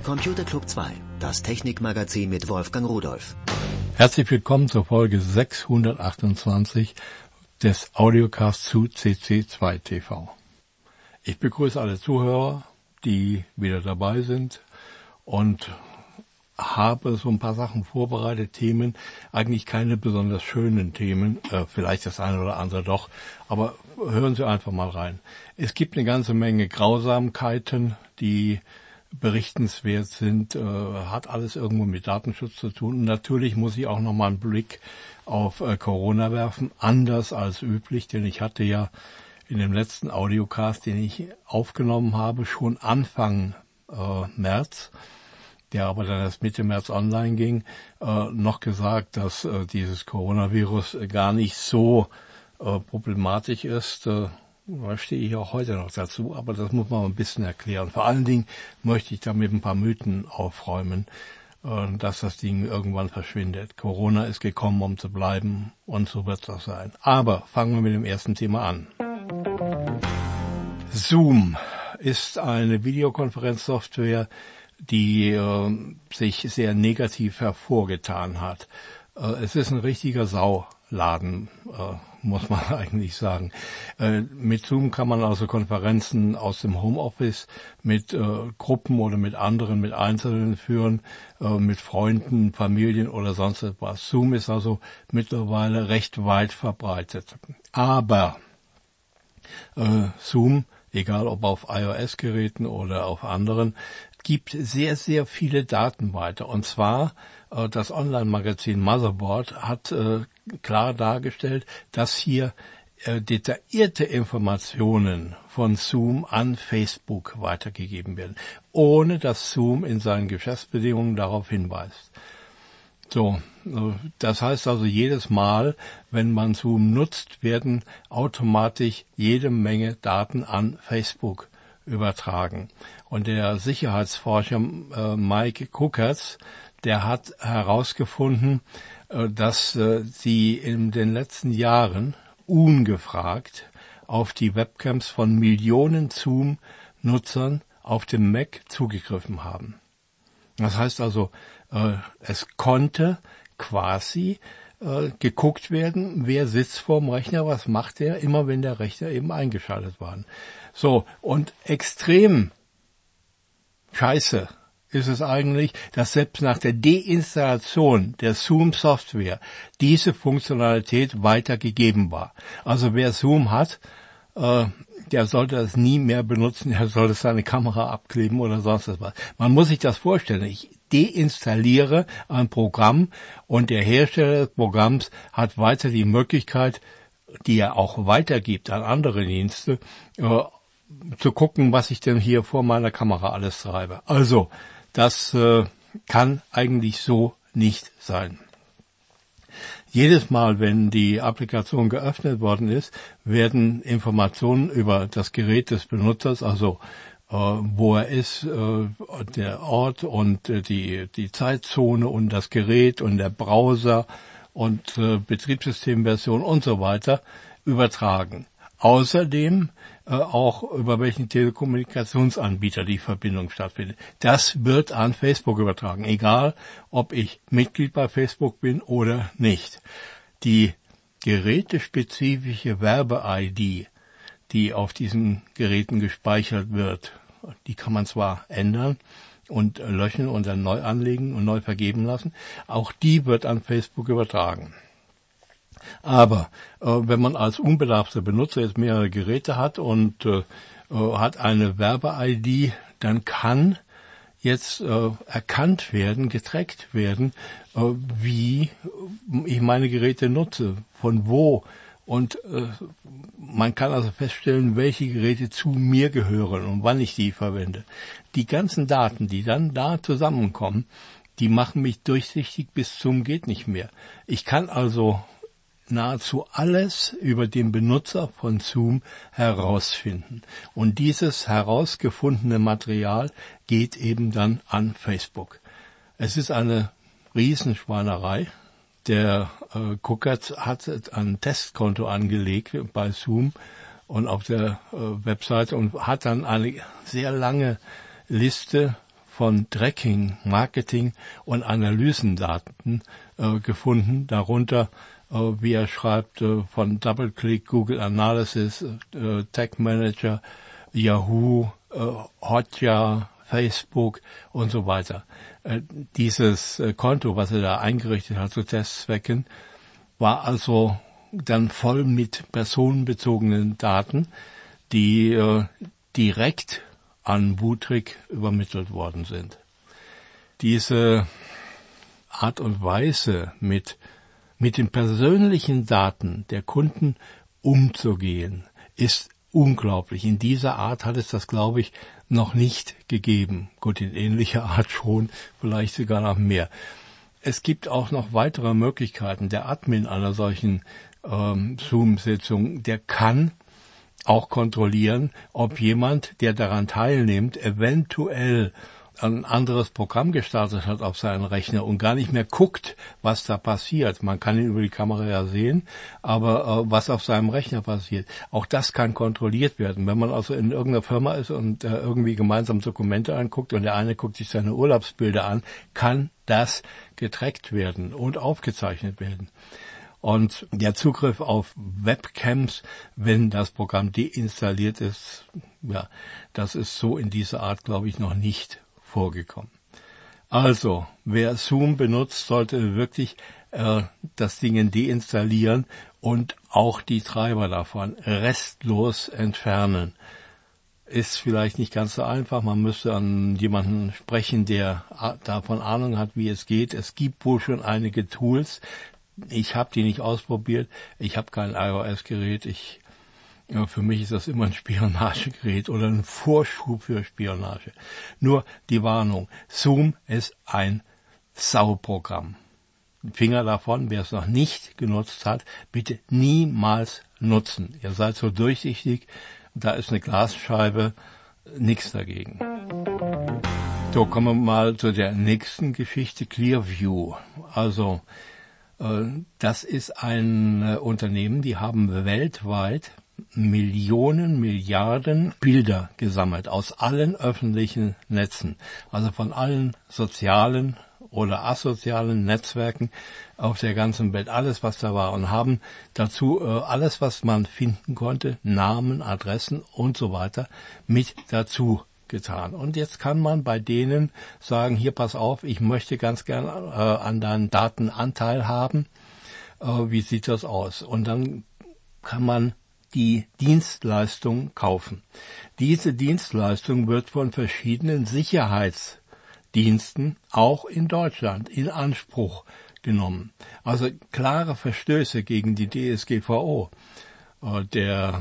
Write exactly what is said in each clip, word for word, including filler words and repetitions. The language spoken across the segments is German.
Computer Club zwei, das Technikmagazin mit Wolfgang Rudolph. Herzlich willkommen zur Folge sechshundertachtundzwanzig des Audiocasts zu C C zwei T V. Ich begrüße alle Zuhörer, die wieder dabei sind, und habe so ein paar Sachen vorbereitet, Themen, eigentlich keine besonders schönen Themen, äh, vielleicht das eine oder andere doch, aber hören Sie einfach mal rein. Es gibt eine ganze Menge Grausamkeiten, die berichtenswert sind, äh, hat alles irgendwo mit Datenschutz zu tun. Und natürlich muss ich auch noch mal einen Blick auf äh, Corona werfen, anders als üblich, denn ich hatte ja in dem letzten Audiocast, den ich aufgenommen habe, schon Anfang äh, März, der aber dann erst Mitte März online ging, äh, noch gesagt, dass äh, dieses Coronavirus äh, gar nicht so äh, problematisch ist. Äh, da stehe ich auch heute noch dazu, aber das muss man ein bisschen erklären. Vor allen Dingen möchte ich damit ein paar Mythen aufräumen, äh, dass das Ding irgendwann verschwindet. Corona ist gekommen, um zu bleiben, und so wird es auch sein. Aber fangen wir mit dem ersten Thema an. Zoom ist eine Videokonferenzsoftware, die äh, sich sehr negativ hervorgetan hat. Äh, es ist ein richtiger Sauladen, äh, muss man eigentlich sagen. Äh, mit Zoom kann man also Konferenzen aus dem Homeoffice mit äh, Gruppen oder mit anderen, mit Einzelnen führen, äh, mit Freunden, Familien oder sonst etwas. Zoom ist also mittlerweile recht weit verbreitet. Aber äh, Zoom, egal ob auf iOS-Geräten oder auf anderen, gibt sehr, sehr viele Daten weiter. Und zwar, äh, das Online-Magazin Motherboard hat äh, klar dargestellt, dass hier äh, detaillierte Informationen von Zoom an Facebook weitergegeben werden, ohne dass Zoom in seinen Geschäftsbedingungen darauf hinweist. So, das heißt also, jedes Mal, wenn man Zoom nutzt, werden automatisch jede Menge Daten an Facebook übertragen. Und der Sicherheitsforscher äh, Mike Kuckertz, der hat herausgefunden, äh, dass äh, sie in den letzten Jahren ungefragt auf die Webcams von Millionen Zoom-Nutzern auf dem Mac zugegriffen haben. Das heißt also, äh, es konnte quasi äh, geguckt werden, wer sitzt vorm Rechner, was macht er, immer wenn der Rechner eben eingeschaltet war. So, und extrem scheiße ist es eigentlich, dass selbst nach der Deinstallation der Zoom-Software diese Funktionalität weitergegeben war. Also wer Zoom hat, äh, der sollte das nie mehr benutzen, er sollte seine Kamera abkleben oder sonst was. Man muss sich das vorstellen. Ich deinstalliere ein Programm und der Hersteller des Programms hat weiter die Möglichkeit, die er auch weitergibt an andere Dienste, äh, zu gucken, was ich denn hier vor meiner Kamera alles treibe. Also, das äh, kann eigentlich so nicht sein. Jedes Mal, wenn die Applikation geöffnet worden ist, werden Informationen über das Gerät des Benutzers, also äh, wo er ist, äh, der Ort und äh, die die Zeitzone und das Gerät und der Browser und äh, Betriebssystemversion und so weiter übertragen. Außerdem äh, auch über welchen Telekommunikationsanbieter die Verbindung stattfindet. Das wird an Facebook übertragen, egal ob ich Mitglied bei Facebook bin oder nicht. Die gerätespezifische Werbe-I D, die auf diesen Geräten gespeichert wird, die kann man zwar ändern und löschen und dann neu anlegen und neu vergeben lassen, auch die wird an Facebook übertragen. Aber äh, wenn man als unbedarfter Benutzer jetzt mehrere Geräte hat und äh, hat eine Werbe-I D, dann kann jetzt äh, erkannt werden, getrackt werden, äh, wie ich meine Geräte nutze, von wo. Und äh, man kann also feststellen, welche Geräte zu mir gehören und wann ich die verwende. Die ganzen Daten, die dann da zusammenkommen, die machen mich durchsichtig bis zum geht nicht mehr. Ich kann also nahezu alles über den Benutzer von Zoom herausfinden. Und dieses herausgefundene Material geht eben dann an Facebook. Es ist eine Riesenschweinerei. Der äh, Kuckertz hat ein Testkonto angelegt bei Zoom und auf der äh, Webseite und hat dann eine sehr lange Liste von Tracking, Marketing und Analysendaten äh, gefunden, darunter, äh, wie er schreibt, äh, von DoubleClick, Google Analysis, äh, Tech Manager, Yahoo, äh, Hotjar, Facebook und so weiter. Äh, dieses äh, Konto, was er da eingerichtet hat zu Testzwecken, war also dann voll mit personenbezogenen Daten, die äh, direkt an Wutrig übermittelt worden sind. Diese Art und Weise, mit, mit den persönlichen Daten der Kunden umzugehen, ist unglaublich. In dieser Art hat es das, glaube ich, noch nicht gegeben. Gut, in ähnlicher Art schon, vielleicht sogar noch mehr. Es gibt auch noch weitere Möglichkeiten. Der Admin einer solchen ähm, Zoom-Sitzung, der kann auch kontrollieren, ob jemand, der daran teilnimmt, eventuell ein anderes Programm gestartet hat auf seinen Rechner und gar nicht mehr guckt, was da passiert. Man kann ihn über die Kamera ja sehen, aber äh, was auf seinem Rechner passiert, auch das kann kontrolliert werden. Wenn man also in irgendeiner Firma ist und äh, irgendwie gemeinsam Dokumente anguckt und der eine guckt sich seine Urlaubsbilder an, kann das getrackt werden und aufgezeichnet werden. Und der Zugriff auf Webcams, wenn das Programm deinstalliert ist, ja, das ist so in dieser Art, glaube ich, noch nicht vorgekommen. Also, wer Zoom benutzt, sollte wirklich äh, das Ding deinstallieren und auch die Treiber davon restlos entfernen. Ist vielleicht nicht ganz so einfach. Man müsste an jemanden sprechen, der davon Ahnung hat, wie es geht. Es gibt wohl schon einige Tools. Ich habe die nicht ausprobiert. Ich habe kein iOS-Gerät. Ich, ja, für mich ist das immer ein Spionagegerät oder ein Vorschub für Spionage. Nur die Warnung. Zoom ist ein Sauprogramm. Finger davon, wer es noch nicht genutzt hat, bitte niemals nutzen. Ihr seid so durchsichtig, da ist eine Glasscheibe, nichts dagegen. So, kommen wir mal zu der nächsten Geschichte, Clearview. Also, das ist ein Unternehmen, die haben weltweit Millionen, Milliarden Bilder gesammelt aus allen öffentlichen Netzen, also von allen sozialen oder asozialen Netzwerken auf der ganzen Welt, alles was da war, und haben dazu äh, alles, was man finden konnte, Namen, Adressen und so weiter, mit dazu getan. Und jetzt kann man bei denen sagen, hier pass auf, ich möchte ganz gern äh, an deinen Daten Anteil haben. Äh, wie sieht das aus? Und dann kann man die Dienstleistung kaufen. Diese Dienstleistung wird von verschiedenen Sicherheitsdiensten auch in Deutschland in Anspruch genommen. Also klare Verstöße gegen die D S G V O. Äh, der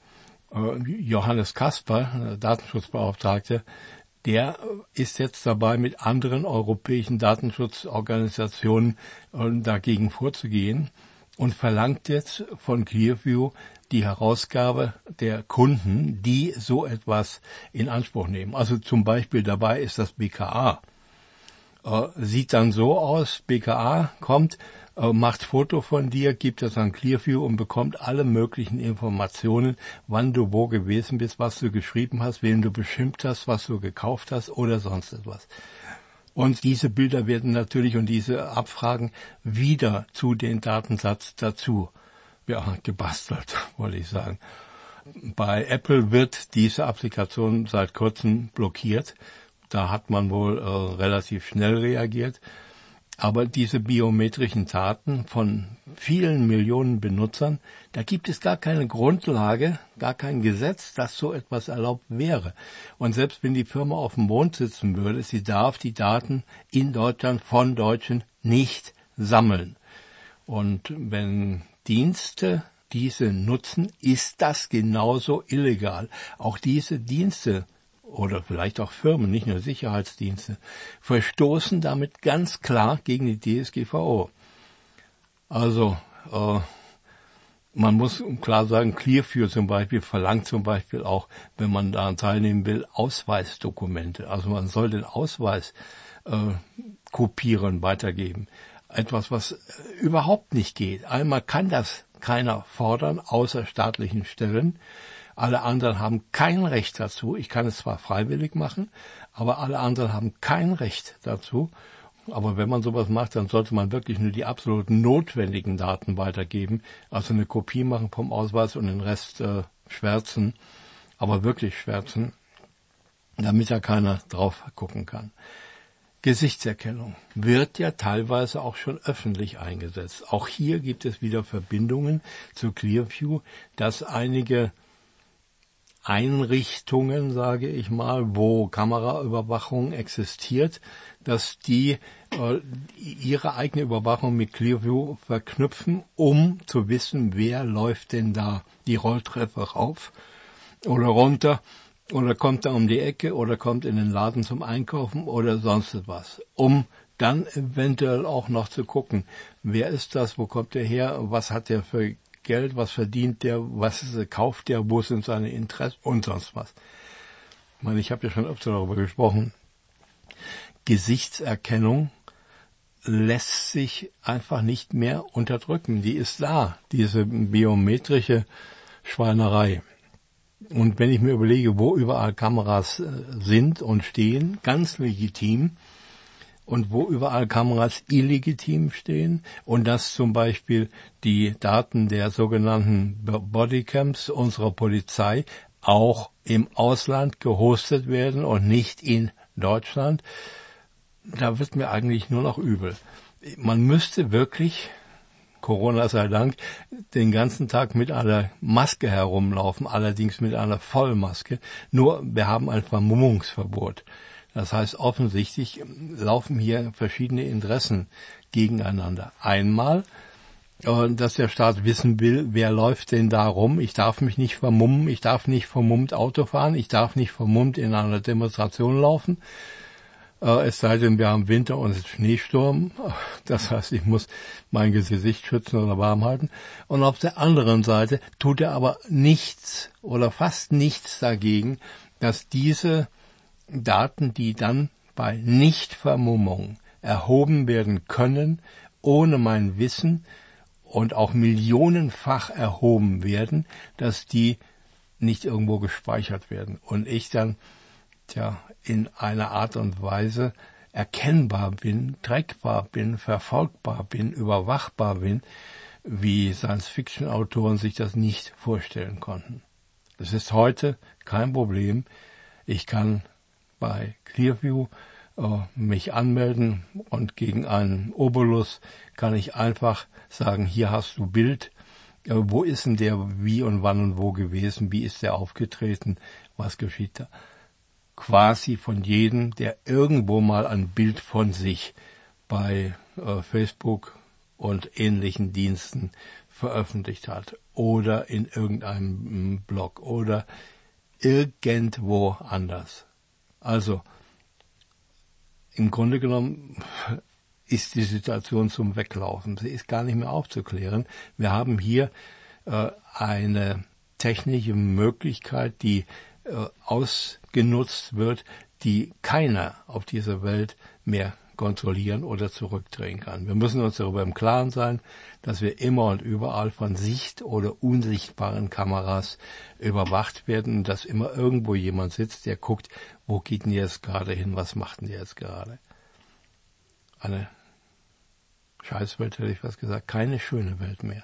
Johannes Kasper, Datenschutzbeauftragte, der ist jetzt dabei, mit anderen europäischen Datenschutzorganisationen dagegen vorzugehen und verlangt jetzt von Clearview die Herausgabe der Kunden, die so etwas in Anspruch nehmen. Also zum Beispiel dabei ist das B K A. Sieht dann so aus, B K A kommt, macht Foto von dir, gibt das an Clearview und bekommt alle möglichen Informationen, wann du wo gewesen bist, was du geschrieben hast, wen du beschimpft hast, was du gekauft hast oder sonst etwas. Und diese Bilder werden natürlich und diese Abfragen wieder zu den Datensatz dazu, ja, gebastelt, wollte ich sagen. Bei Apple wird diese Applikation seit kurzem blockiert. Da hat man wohl äh, relativ schnell reagiert. Aber diese biometrischen Daten von vielen Millionen Benutzern, da gibt es gar keine Grundlage, gar kein Gesetz, dass so etwas erlaubt wäre. Und selbst wenn die Firma auf dem Mond sitzen würde, sie darf die Daten in Deutschland von Deutschen nicht sammeln. Und wenn Dienste diese nutzen, ist das genauso illegal. Auch diese Dienste oder vielleicht auch Firmen, nicht nur Sicherheitsdienste, verstoßen damit ganz klar gegen die D S G V O. Also äh, man muss klar sagen, Clearview zum Beispiel verlangt zum Beispiel auch, wenn man daran teilnehmen will, Ausweisdokumente. Also man soll den Ausweis äh, kopieren, weitergeben. Etwas, was überhaupt nicht geht. Einmal kann das keiner fordern, außer staatlichen Stellen. Alle anderen haben kein Recht dazu. Ich kann es zwar freiwillig machen, aber alle anderen haben kein Recht dazu. Aber wenn man sowas macht, dann sollte man wirklich nur die absolut notwendigen Daten weitergeben. Also eine Kopie machen vom Ausweis und den Rest äh, schwärzen, aber wirklich schwärzen, damit da keiner drauf gucken kann. Gesichtserkennung wird ja teilweise auch schon öffentlich eingesetzt. Auch hier gibt es wieder Verbindungen zu Clearview, dass einige Einrichtungen, sage ich mal, wo Kameraüberwachung existiert, dass die äh, ihre eigene Überwachung mit Clearview verknüpfen, um zu wissen, wer läuft denn da die Rolltreppe rauf oder runter oder kommt da um die Ecke oder kommt in den Laden zum Einkaufen oder sonst was, um dann eventuell auch noch zu gucken, wer ist das, wo kommt der her, was hat der für Geld, was verdient der, was kauft der, wo sind seine Interessen und sonst was. Ich meine, ich habe ja schon öfter darüber gesprochen. Gesichtserkennung lässt sich einfach nicht mehr unterdrücken. Die ist da, diese biometrische Schweinerei. Und wenn ich mir überlege, wo überall Kameras sind und stehen, ganz legitim, und wo überall Kameras illegitim stehen und dass zum Beispiel die Daten der sogenannten Bodycams unserer Polizei auch im Ausland gehostet werden und nicht in Deutschland, da wird mir eigentlich nur noch übel. Man müsste wirklich, Corona sei Dank, den ganzen Tag mit einer Maske herumlaufen, allerdings mit einer Vollmaske. Nur wir haben ein Vermummungsverbot. Das heißt, offensichtlich laufen hier verschiedene Interessen gegeneinander. Einmal, dass der Staat wissen will, wer läuft denn da rum. Ich darf mich nicht vermummen, ich darf nicht vermummt Auto fahren, ich darf nicht vermummt in einer Demonstration laufen. Es sei denn, wir haben Winter und es ist Schneesturm. Das heißt, ich muss mein Gesicht schützen oder warm halten. Und auf der anderen Seite tut er aber nichts oder fast nichts dagegen, dass diese Daten, die dann bei Nichtvermummung erhoben werden können, ohne mein Wissen und auch millionenfach erhoben werden, dass die nicht irgendwo gespeichert werden. Und ich dann, tja, in einer Art und Weise erkennbar bin, trackbar bin, verfolgbar bin, überwachbar bin, wie Science-Fiction-Autoren sich das nicht vorstellen konnten. Es ist heute kein Problem. Ich kann bei Clearview äh, mich anmelden und gegen einen Obolus kann ich einfach sagen, hier hast du Bild, äh, wo ist denn der wie und wann und wo gewesen, wie ist der aufgetreten, was geschieht da. Quasi von jedem, der irgendwo mal ein Bild von sich bei äh, Facebook und ähnlichen Diensten veröffentlicht hat oder in irgendeinem Blog oder irgendwo anders. Also, im Grunde genommen ist die Situation zum Weglaufen. Sie ist gar nicht mehr aufzuklären. Wir haben hier äh, eine technische Möglichkeit, die äh, ausgenutzt wird, die keiner auf dieser Welt mehr kontrollieren oder zurückdrehen kann. Wir müssen uns darüber im Klaren sein, dass wir immer und überall von sicht- oder unsichtbaren Kameras überwacht werden und dass immer irgendwo jemand sitzt, der guckt, wo geht denn jetzt gerade hin, was macht denn der jetzt gerade. Eine Scheißwelt, hätte ich fast gesagt, keine schöne Welt mehr.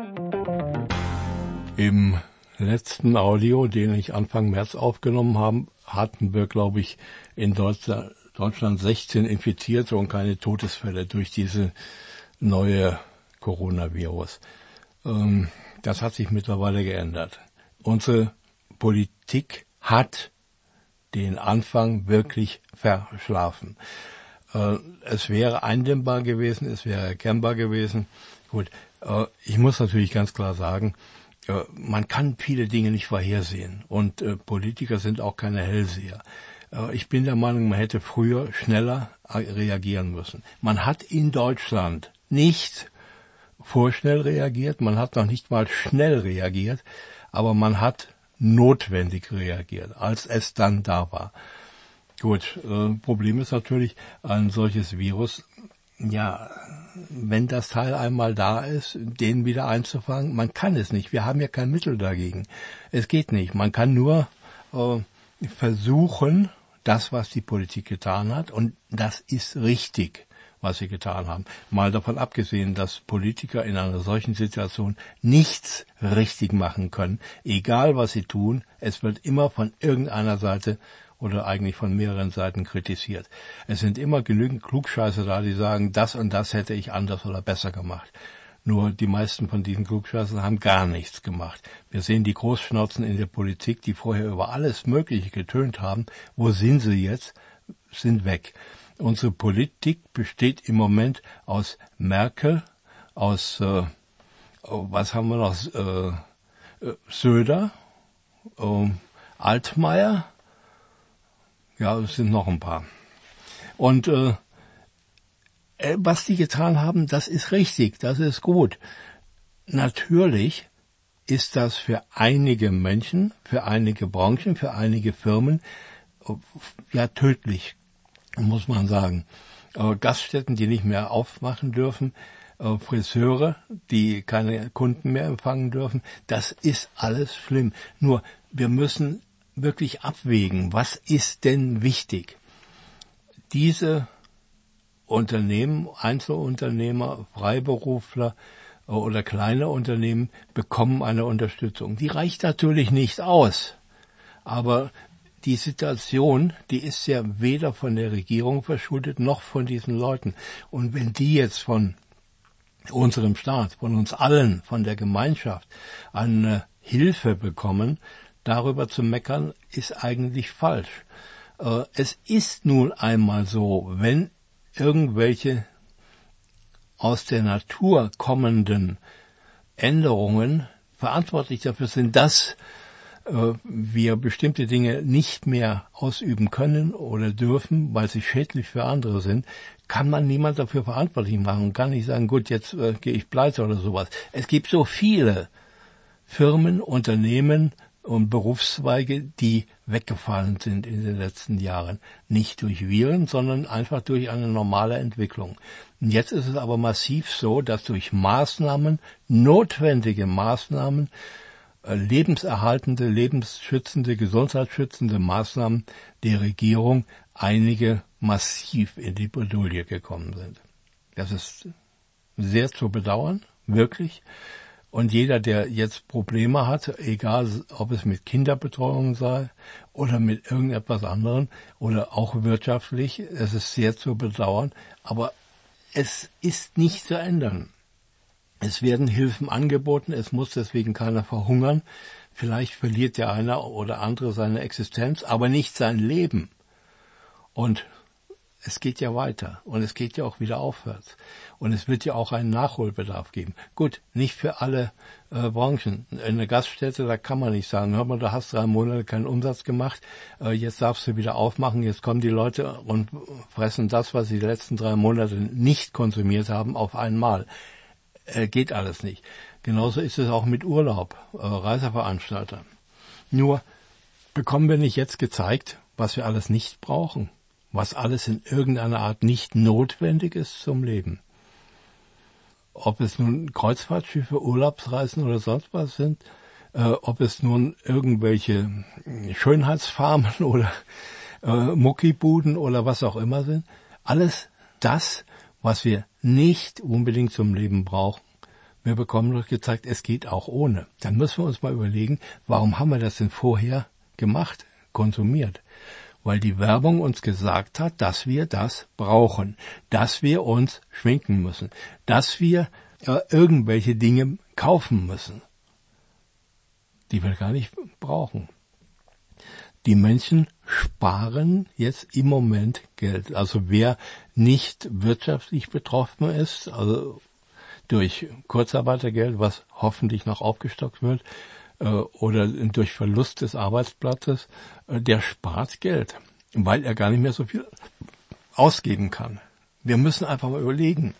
Im letzten Audio, den ich Anfang März aufgenommen habe, hatten wir, glaube ich, in Deutschland Deutschland sechzehn Infizierte und keine Todesfälle durch diese neue Coronavirus. Ähm, das hat sich mittlerweile geändert. Unsere Politik hat den Anfang wirklich verschlafen. Äh, es wäre eindämmbar gewesen, es wäre erkennbar gewesen. Gut, äh, ich muss natürlich ganz klar sagen, äh, man kann viele Dinge nicht vorhersehen und äh, Politiker sind auch keine Hellseher. Ich bin der Meinung, man hätte früher schneller reagieren müssen. Man hat in Deutschland nicht vorschnell reagiert, man hat noch nicht mal schnell reagiert, aber man hat notwendig reagiert, als es dann da war. Gut, äh, Problem ist natürlich, ein solches Virus ja, wenn das Teil einmal da ist, den wieder einzufangen, man kann es nicht. Wir haben ja kein Mittel dagegen. Es geht nicht. Man kann nur äh, versuchen, das, was die Politik getan hat, und das ist richtig, was sie getan haben. Mal davon abgesehen, dass Politiker in einer solchen Situation nichts richtig machen können, egal was sie tun, es wird immer von irgendeiner Seite oder eigentlich von mehreren Seiten kritisiert. Es sind immer genügend Klugscheißer da, die sagen, das und das hätte ich anders oder besser gemacht. Nur die meisten von diesen Klugscheißern haben gar nichts gemacht. Wir sehen die Großschnauzen in der Politik, die vorher über alles Mögliche getönt haben. Wo sind sie jetzt? Sind weg. Unsere Politik besteht im Moment aus Merkel, aus, äh, was haben wir noch, äh, Söder, äh, Altmaier, ja, es sind noch ein paar. Und äh, was die getan haben, das ist richtig, das ist gut. Natürlich ist das für einige Menschen, für einige Branchen, für einige Firmen ja tödlich, muss man sagen. Äh, Gaststätten, die nicht mehr aufmachen dürfen, äh, Friseure, die keine Kunden mehr empfangen dürfen, das ist alles schlimm. Nur, wir müssen wirklich abwägen, was ist denn wichtig? Diese Unternehmen, Einzelunternehmer, Freiberufler oder kleine Unternehmen bekommen eine Unterstützung. Die reicht natürlich nicht aus, aber die Situation, die ist ja weder von der Regierung verschuldet, noch von diesen Leuten. Und wenn die jetzt von unserem Staat, von uns allen, von der Gemeinschaft eine Hilfe bekommen, darüber zu meckern, ist eigentlich falsch. Äh, es ist nun einmal so, wenn irgendwelche aus der Natur kommenden Änderungen verantwortlich dafür sind, dass äh, wir bestimmte Dinge nicht mehr ausüben können oder dürfen, weil sie schädlich für andere sind, kann man niemand dafür verantwortlich machen und kann nicht sagen, gut, jetzt äh, gehe ich pleite oder sowas. Es gibt so viele Firmen, Unternehmen und Berufszweige, die weggefallen sind in den letzten Jahren. Nicht durch Viren, sondern einfach durch eine normale Entwicklung. Und jetzt ist es aber massiv so, dass durch Maßnahmen, notwendige Maßnahmen, lebenserhaltende, lebensschützende, gesundheitsschützende Maßnahmen der Regierung einige massiv in die Bredouille gekommen sind. Das ist sehr zu bedauern, wirklich. Und jeder, der jetzt Probleme hat, egal ob es mit Kinderbetreuung sei oder mit irgendetwas anderem oder auch wirtschaftlich, es ist sehr zu bedauern, aber es ist nicht zu ändern. Es werden Hilfen angeboten, es muss deswegen keiner verhungern. Vielleicht verliert ja einer oder andere seine Existenz, aber nicht sein Leben. Und es geht ja weiter und es geht ja auch wieder aufwärts. Und es wird ja auch einen Nachholbedarf geben. Gut, nicht für alle äh, Branchen. In einer Gaststätte, da kann man nicht sagen, hör mal, du hast drei Monate keinen Umsatz gemacht, äh, jetzt darfst du wieder aufmachen, jetzt kommen die Leute und fressen das, was sie die letzten drei Monate nicht konsumiert haben, auf einmal. Äh, geht alles nicht. Genauso ist es auch mit Urlaub, äh, Reiseveranstalter. Nur bekommen wir nicht jetzt gezeigt, was wir alles nicht brauchen, was alles in irgendeiner Art nicht notwendig ist zum Leben. Ob es nun Kreuzfahrtschiffe, Urlaubsreisen oder sonst was sind, äh, ob es nun irgendwelche Schönheitsfarmen oder äh, Muckibuden oder was auch immer sind, alles das, was wir nicht unbedingt zum Leben brauchen. Wir bekommen doch gezeigt, es geht auch ohne. Dann müssen wir uns mal überlegen, warum haben wir das denn vorher gemacht, konsumiert? Weil die Werbung uns gesagt hat, dass wir das brauchen, dass wir uns schminken müssen, dass wir äh, irgendwelche Dinge kaufen müssen, die wir gar nicht brauchen. Die Menschen sparen jetzt im Moment Geld. Also wer nicht wirtschaftlich betroffen ist, also durch Kurzarbeitergeld, was hoffentlich noch aufgestockt wird, oder durch Verlust des Arbeitsplatzes, der spart Geld, weil er gar nicht mehr so viel ausgeben kann. Wir müssen einfach mal überlegen,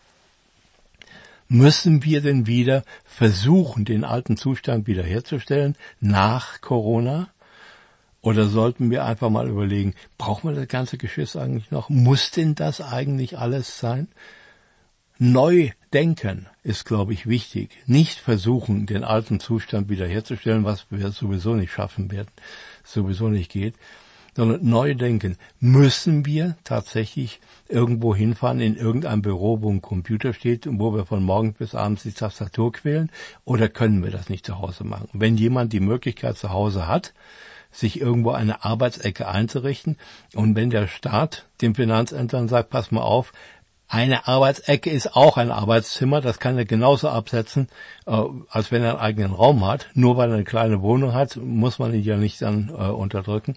müssen wir denn wieder versuchen, den alten Zustand wiederherzustellen nach Corona? Oder sollten wir einfach mal überlegen, brauchen wir das ganze Geschiss eigentlich noch? Muss denn das eigentlich alles sein? Neu denken ist, glaube ich, wichtig. Nicht versuchen, den alten Zustand wiederherzustellen, was wir sowieso nicht schaffen werden, sowieso nicht geht, sondern neu denken. Müssen wir tatsächlich irgendwo hinfahren, in irgendein Büro, wo ein Computer steht und wo wir von morgens bis abends die Tastatur quälen, oder können wir das nicht zu Hause machen? Wenn jemand die Möglichkeit zu Hause hat, sich irgendwo eine Arbeitsecke einzurichten, und wenn der Staat den Finanzämtern sagt, pass mal auf, eine Arbeitsecke ist auch ein Arbeitszimmer, das kann er genauso absetzen, äh, als wenn er einen eigenen Raum hat. Nur weil er eine kleine Wohnung hat, muss man ihn ja nicht dann äh, unterdrücken.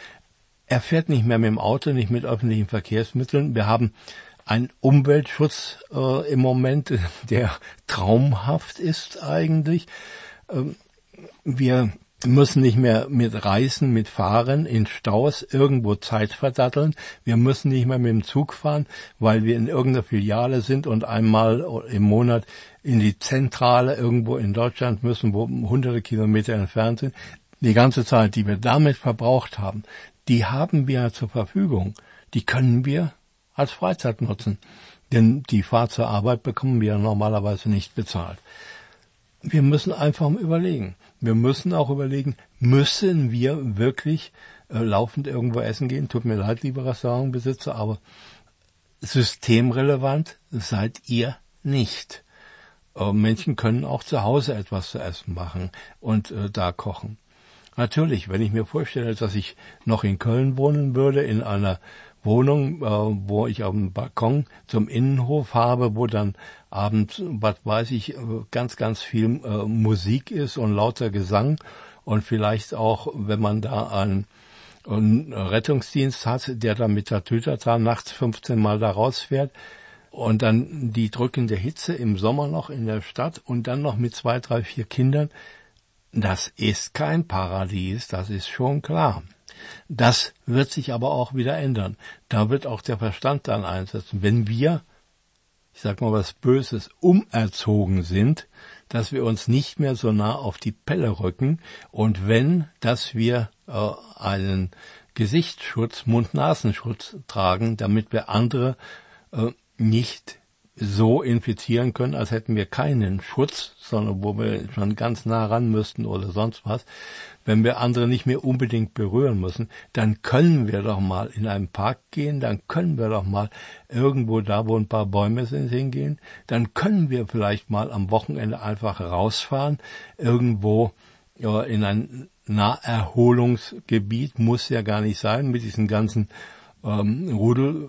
Er fährt nicht mehr mit dem Auto, nicht mit öffentlichen Verkehrsmitteln. Wir haben einen Umweltschutz äh, im Moment, der traumhaft ist eigentlich. Ähm, wir müssen nicht mehr mit Reisen, mit Fahren in Staus irgendwo Zeit verdatteln. Wir müssen nicht mehr mit dem Zug fahren, weil wir in irgendeiner Filiale sind und einmal im Monat in die Zentrale irgendwo in Deutschland müssen, wo hunderte Kilometer entfernt sind. Die ganze Zeit, die wir damit verbraucht haben, die haben wir zur Verfügung. Die können wir als Freizeit nutzen. Denn die Fahrt zur Arbeit bekommen wir normalerweise nicht bezahlt. Wir müssen einfach überlegen. Wir müssen auch überlegen, müssen wir wirklich äh, laufend irgendwo essen gehen? Tut mir leid, liebe Restaurantbesitzer, aber systemrelevant seid ihr nicht. Äh, Menschen können auch zu Hause etwas zu essen machen und äh, da kochen. Natürlich, wenn ich mir vorstelle, dass ich noch in Köln wohnen würde, in einer Wohnung, äh, wo ich auf dem Balkon zum Innenhof habe, wo dann abends, was weiß ich, ganz, ganz viel äh, Musik ist und lauter Gesang und vielleicht auch, wenn man da einen, einen Rettungsdienst hat, der dann mit der Tütata nachts fünfzehn Mal da rausfährt und dann die drückende Hitze im Sommer noch in der Stadt und dann noch mit zwei, drei, vier Kindern, das ist kein Paradies, das ist schon klar. Das wird sich aber auch wieder ändern. Da wird auch der Verstand dann einsetzen. Wenn wir, ich sag mal was Böses, umerzogen sind, dass wir uns nicht mehr so nah auf die Pelle rücken und wenn, dass wir äh, einen Gesichtsschutz, Mund-Nasenschutz tragen, damit wir andere äh, nicht so infizieren können, als hätten wir keinen Schutz, sondern wo wir schon ganz nah ran müssten oder sonst was. Wenn wir andere nicht mehr unbedingt berühren müssen, dann können wir doch mal in einen Park gehen, dann können wir doch mal irgendwo da, wo ein paar Bäume sind, hingehen, dann können wir vielleicht mal am Wochenende einfach rausfahren, irgendwo ja, in ein Naherholungsgebiet, muss ja gar nicht sein, mit diesen ganzen ähm, Rudel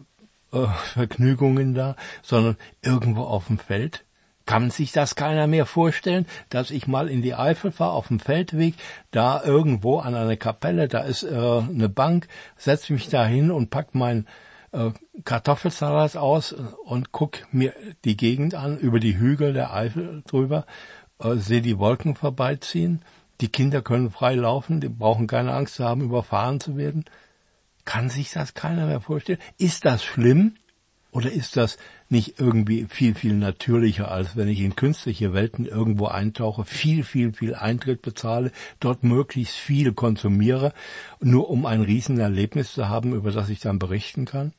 Vergnügungen da, sondern irgendwo auf dem Feld. Kann sich das keiner mehr vorstellen, dass ich mal in die Eifel fahre, auf dem Feldweg, da irgendwo an einer Kapelle, da ist äh, eine Bank, setze mich da hin und pack meinen äh, Kartoffelsalat aus und guck mir die Gegend an, über die Hügel der Eifel drüber, äh, sehe die Wolken vorbeiziehen, die Kinder können frei laufen, die brauchen keine Angst zu haben, überfahren zu werden. Kann sich das keiner mehr vorstellen? Ist das schlimm? Oder ist das nicht irgendwie viel, viel natürlicher, als wenn ich in künstliche Welten irgendwo eintauche, viel, viel, viel Eintritt bezahle, dort möglichst viel konsumiere, nur um ein Riesenerlebnis zu haben, über das ich dann berichten kann?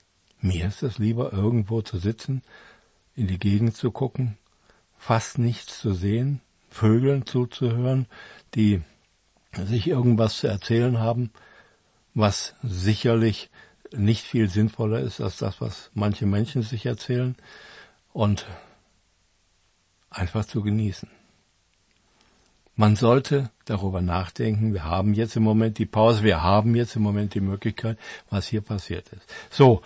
Mir ist es lieber, irgendwo zu sitzen, in die Gegend zu gucken, fast nichts zu sehen, Vögeln zuzuhören, die sich irgendwas zu erzählen haben, was sicherlich nicht viel sinnvoller ist als das, was manche Menschen sich erzählen, und einfach zu genießen. Man sollte darüber nachdenken, wir haben jetzt im Moment die Pause, wir haben jetzt im Moment die Möglichkeit, was hier passiert ist. So,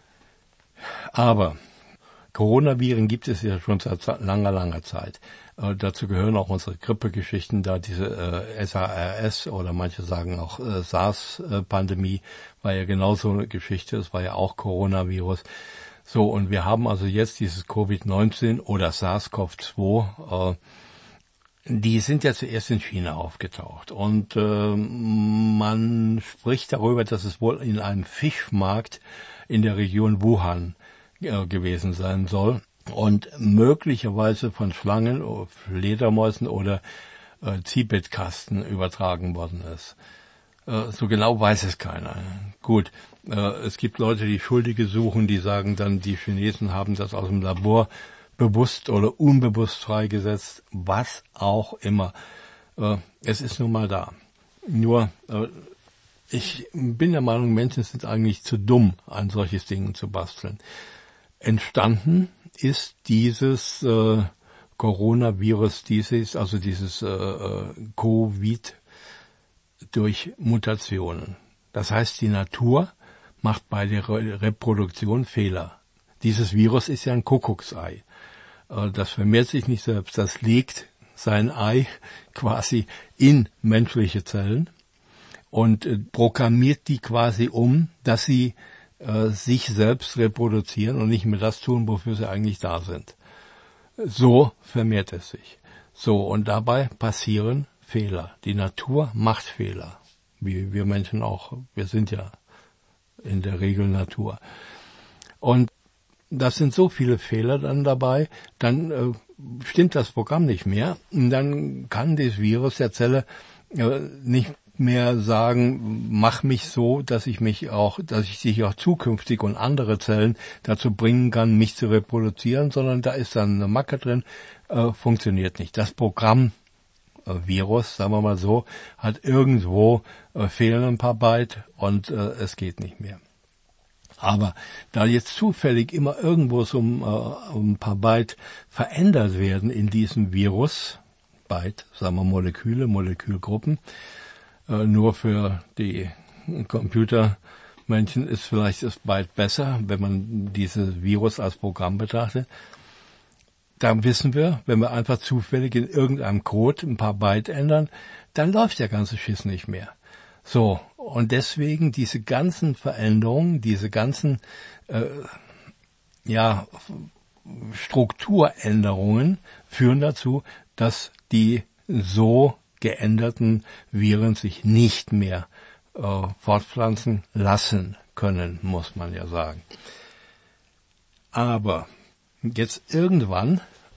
aber Coronaviren gibt es ja schon seit langer, langer Zeit. Äh, dazu gehören auch unsere Grippegeschichten, da diese äh, S A R S oder manche sagen auch äh, SARS-Pandemie war ja genauso eine Geschichte, es war ja auch Coronavirus. So, und wir haben also jetzt dieses Covid neunzehn oder SARS-C o V zwei, äh, die sind ja zuerst in China aufgetaucht und äh, man spricht darüber, dass es wohl in einem Fischmarkt in der Region Wuhan gewesen sein soll und möglicherweise von Schlangen, Fledermäusen oder äh, Ziehbettkasten übertragen worden ist. Äh, so genau weiß es keiner. Gut, äh, es gibt Leute, die Schuldige suchen, die sagen dann, die Chinesen haben das aus dem Labor bewusst oder unbewusst freigesetzt, was auch immer. Äh, es ist nun mal da. Nur, äh, ich bin der Meinung, Menschen sind eigentlich zu dumm, ein solches Ding zu basteln. Entstanden ist dieses äh, Coronavirus, dieses, also dieses äh, Covid durch Mutationen. Das heißt, die Natur macht bei der Re- Reproduktion Fehler. Dieses Virus ist ja ein Kuckucksei. Äh, das vermehrt sich nicht selbst, das legt sein Ei quasi in menschliche Zellen und äh, programmiert die quasi um, dass sie äh, sich selbst reproduzieren und nicht mehr das tun, wofür sie eigentlich da sind. So vermehrt es sich. So, und dabei passieren Fehler. Die Natur macht Fehler. Wie wir Menschen auch. Wir sind ja in der Regel Natur. Und das sind so viele Fehler dann dabei, dann äh, stimmt das Programm nicht mehr. Und dann kann das Virus der Zelle äh, nicht mehr sagen, mach mich so, dass ich mich auch, dass ich sich auch zukünftig und andere Zellen dazu bringen kann, mich zu reproduzieren, sondern da ist dann eine Macke drin, äh, funktioniert nicht. Das Programm äh, Virus, sagen wir mal so, hat irgendwo äh, fehlen ein paar Byte und äh, es geht nicht mehr. Aber da jetzt zufällig immer irgendwo so um, äh, um ein paar Byte verändert werden in diesem Virus, Byte, sagen wir Moleküle, Molekülgruppen, äh, nur für die Computermenschen ist vielleicht das Byte besser, wenn man dieses Virus als Programm betrachtet. Da wissen wir, wenn wir einfach zufällig in irgendeinem Code ein paar Byte ändern, dann läuft der ganze Schiss nicht mehr. So, und deswegen diese ganzen Veränderungen, diese ganzen äh, ja, Strukturänderungen führen dazu, dass die so geänderten Viren sich nicht mehr äh, fortpflanzen lassen können, muss man ja sagen. Aber jetzt irgendwann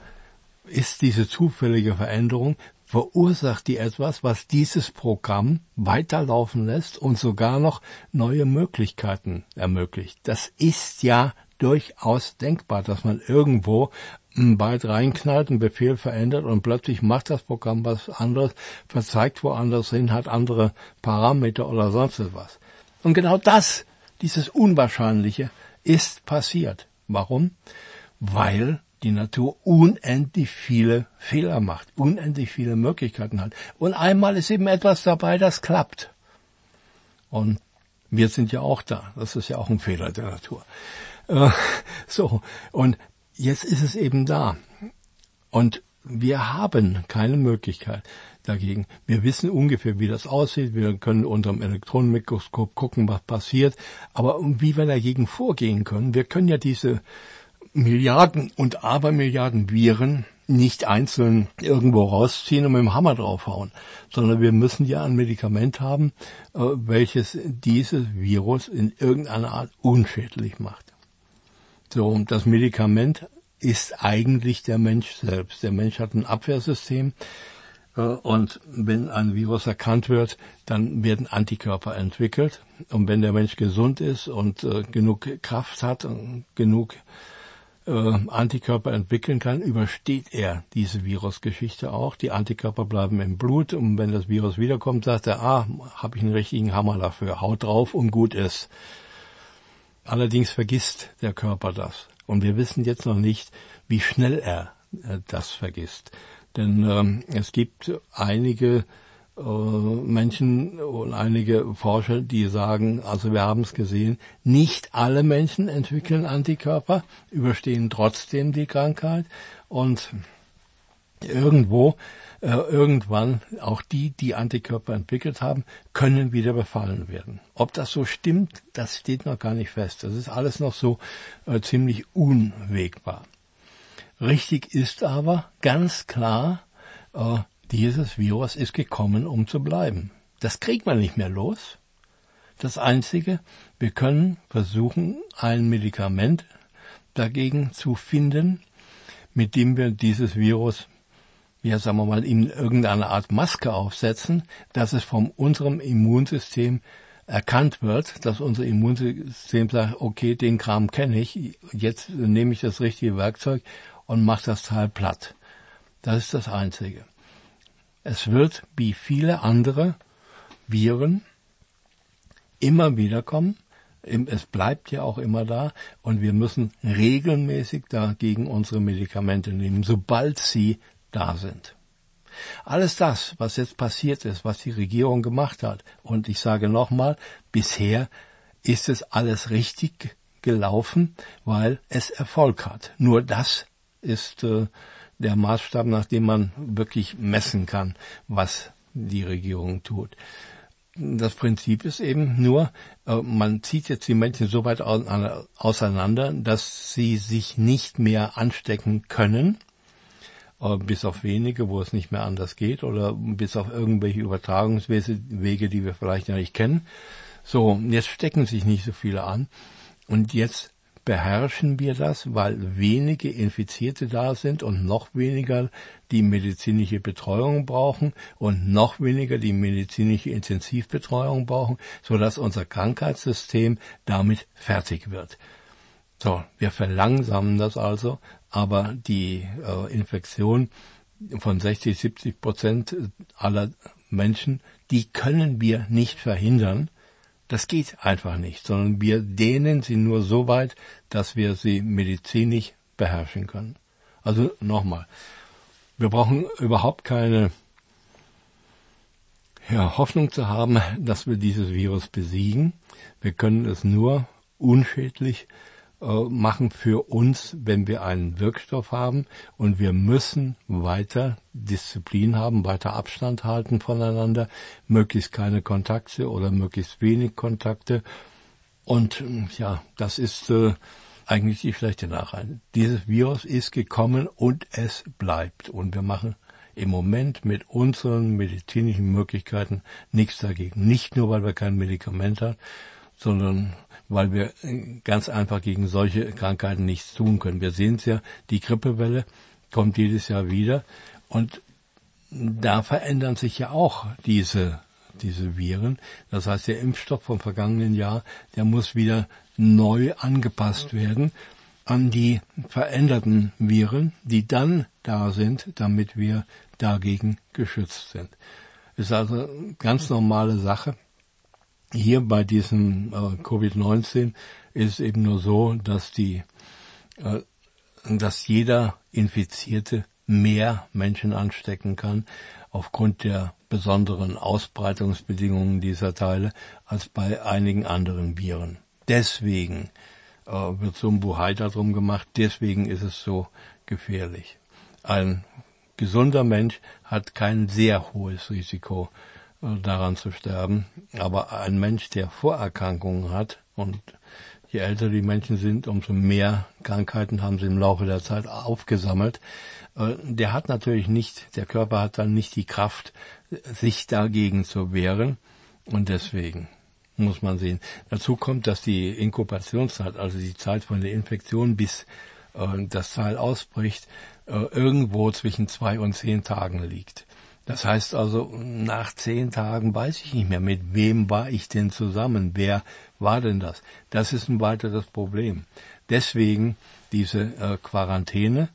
ist diese zufällige Veränderung, verursacht die etwas, was dieses Programm weiterlaufen lässt und sogar noch neue Möglichkeiten ermöglicht. Das ist ja durchaus denkbar, dass man irgendwo ein Byte reinknallt, einen Befehl verändert und plötzlich macht das Programm was anderes, verzeigt woanders hin, hat andere Parameter oder sonst was. Und genau das, dieses Unwahrscheinliche, ist passiert. Warum? Weil die Natur unendlich viele Fehler macht, unendlich viele Möglichkeiten hat. Und einmal ist eben etwas dabei, das klappt. Und wir sind ja auch da. Das ist ja auch ein Fehler der Natur. Äh, so, und jetzt ist es eben da. Und wir haben keine Möglichkeit dagegen. Wir wissen ungefähr, wie das aussieht. Wir können unter dem Elektronenmikroskop gucken, was passiert. Aber wie wir dagegen vorgehen können, wir können ja diese Milliarden und Abermilliarden Viren nicht einzeln irgendwo rausziehen und mit dem Hammer draufhauen, sondern wir müssen ja ein Medikament haben, äh, welches dieses Virus in irgendeiner Art unschädlich macht. So, und das Medikament ist eigentlich der Mensch selbst. Der Mensch hat ein Abwehrsystem äh, und wenn ein Virus erkannt wird, dann werden Antikörper entwickelt. Und wenn der Mensch gesund ist und äh, genug Kraft hat und genug Antikörper entwickeln kann, übersteht er diese Virusgeschichte auch. Die Antikörper bleiben im Blut und wenn das Virus wiederkommt, sagt er, ah, habe ich einen richtigen Hammer dafür, haut drauf und gut ist. Allerdings vergisst der Körper das. Und wir wissen jetzt noch nicht, wie schnell er äh, das vergisst. Denn ähm, es gibt einige äh, Menschen und einige Forscher, die sagen, also wir haben es gesehen, nicht alle Menschen entwickeln Antikörper, überstehen trotzdem die Krankheit und irgendwo, äh, irgendwann, auch die, die Antikörper entwickelt haben, können wieder befallen werden. Ob das so stimmt, das steht noch gar nicht fest. Das ist alles noch so äh, ziemlich unwägbar. Richtig ist aber ganz klar, äh, dieses Virus ist gekommen, um zu bleiben. Das kriegt man nicht mehr los. Das Einzige, wir können versuchen, ein Medikament dagegen zu finden, mit dem wir dieses Virus ja, sagen wir mal, ihm irgendeine Art Maske aufsetzen, dass es von unserem Immunsystem erkannt wird, dass unser Immunsystem sagt, okay, den Kram kenne ich, jetzt nehme ich das richtige Werkzeug und mache das Teil platt. Das ist das Einzige. Es wird, wie viele andere Viren, immer wieder kommen. Es bleibt ja auch immer da und wir müssen regelmäßig dagegen unsere Medikamente nehmen, sobald sie da sind. Alles das, was jetzt passiert ist, was die Regierung gemacht hat, und ich sage nochmal, bisher ist es alles richtig gelaufen, weil es Erfolg hat. Nur das ist äh, der Maßstab, nach dem man wirklich messen kann, was die Regierung tut. Das Prinzip ist eben nur, äh, man zieht jetzt die Menschen so weit auseinander, dass sie sich nicht mehr anstecken können, äh, bis auf wenige, wo es nicht mehr anders geht, oder bis auf irgendwelche Übertragungswege, die wir vielleicht ja nicht kennen. So, jetzt stecken sich nicht so viele an und jetzt beherrschen wir das, weil wenige Infizierte da sind und noch weniger die medizinische Betreuung brauchen und noch weniger die medizinische Intensivbetreuung brauchen, sodass unser Krankheitssystem damit fertig wird. So, wir verlangsamen das also, aber die äh, Infektion von sechzig, siebzig Prozent aller Menschen, die können wir nicht verhindern. Das geht einfach nicht, sondern wir dehnen sie nur so weit, dass wir sie medizinisch beherrschen können. Also nochmal, wir brauchen überhaupt keine ja, Hoffnung zu haben, dass wir dieses Virus besiegen. Wir können es nur unschädlich äh, machen für uns, wenn wir einen Wirkstoff haben, und wir müssen weiter Disziplin haben, weiter Abstand halten voneinander, möglichst keine Kontakte oder möglichst wenig Kontakte. Und ja, das ist äh, eigentlich die schlechte Nachricht. Dieses Virus ist gekommen und es bleibt. Und wir machen im Moment mit unseren medizinischen Möglichkeiten nichts dagegen. Nicht nur, weil wir kein Medikament haben, sondern weil wir ganz einfach gegen solche Krankheiten nichts tun können. Wir sehen es ja, die Grippewelle kommt jedes Jahr wieder und da verändern sich ja auch diese, diese Viren. Das heißt, der Impfstoff vom vergangenen Jahr, der muss wieder neu angepasst werden an die veränderten Viren, die dann da sind, damit wir dagegen geschützt sind. Ist also eine ganz normale Sache. Hier bei diesem äh, Covid neunzehn ist es eben nur so, dass die, äh, dass jeder Infizierte mehr Menschen anstecken kann aufgrund der besonderen Ausbreitungsbedingungen dieser Teile als bei einigen anderen Viren. Deswegen äh, wird so ein Buhai darum gemacht, deswegen ist es so gefährlich. Ein gesunder Mensch hat kein sehr hohes Risiko, daran zu sterben. Aber ein Mensch, der Vorerkrankungen hat, und je älter die Menschen sind, umso mehr Krankheiten haben sie im Laufe der Zeit aufgesammelt, der hat natürlich nicht, der Körper hat dann nicht die Kraft, sich dagegen zu wehren, und deswegen muss man sehen. Dazu kommt, dass die Inkubationszeit, also die Zeit von der Infektion bis äh, das Teil ausbricht, äh, irgendwo zwischen zwei und zehn Tagen liegt. Das heißt also, nach zehn Tagen weiß ich nicht mehr, mit wem war ich denn zusammen, wer war denn das? Das ist ein weiteres Problem. Deswegen diese äh, Quarantäne.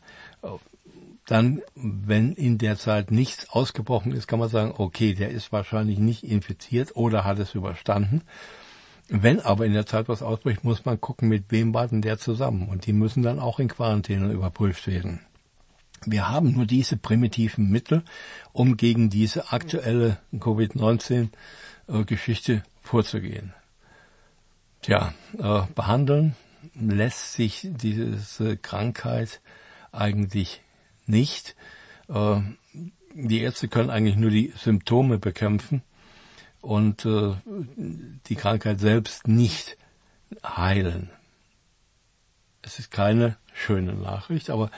Dann, wenn in der Zeit nichts ausgebrochen ist, kann man sagen, okay, der ist wahrscheinlich nicht infiziert oder hat es überstanden. Wenn aber in der Zeit was ausbricht, muss man gucken, mit wem war denn der zusammen. Und die müssen dann auch in Quarantäne überprüft werden. Wir haben nur diese primitiven Mittel, um gegen diese aktuelle Covid neunzehn Geschichte vorzugehen. Tja, äh, behandeln lässt sich diese Krankheit eigentlich nicht. Äh, die Ärzte können eigentlich nur die Symptome bekämpfen und äh, die Krankheit selbst nicht heilen. Es ist keine schöne Nachricht, aber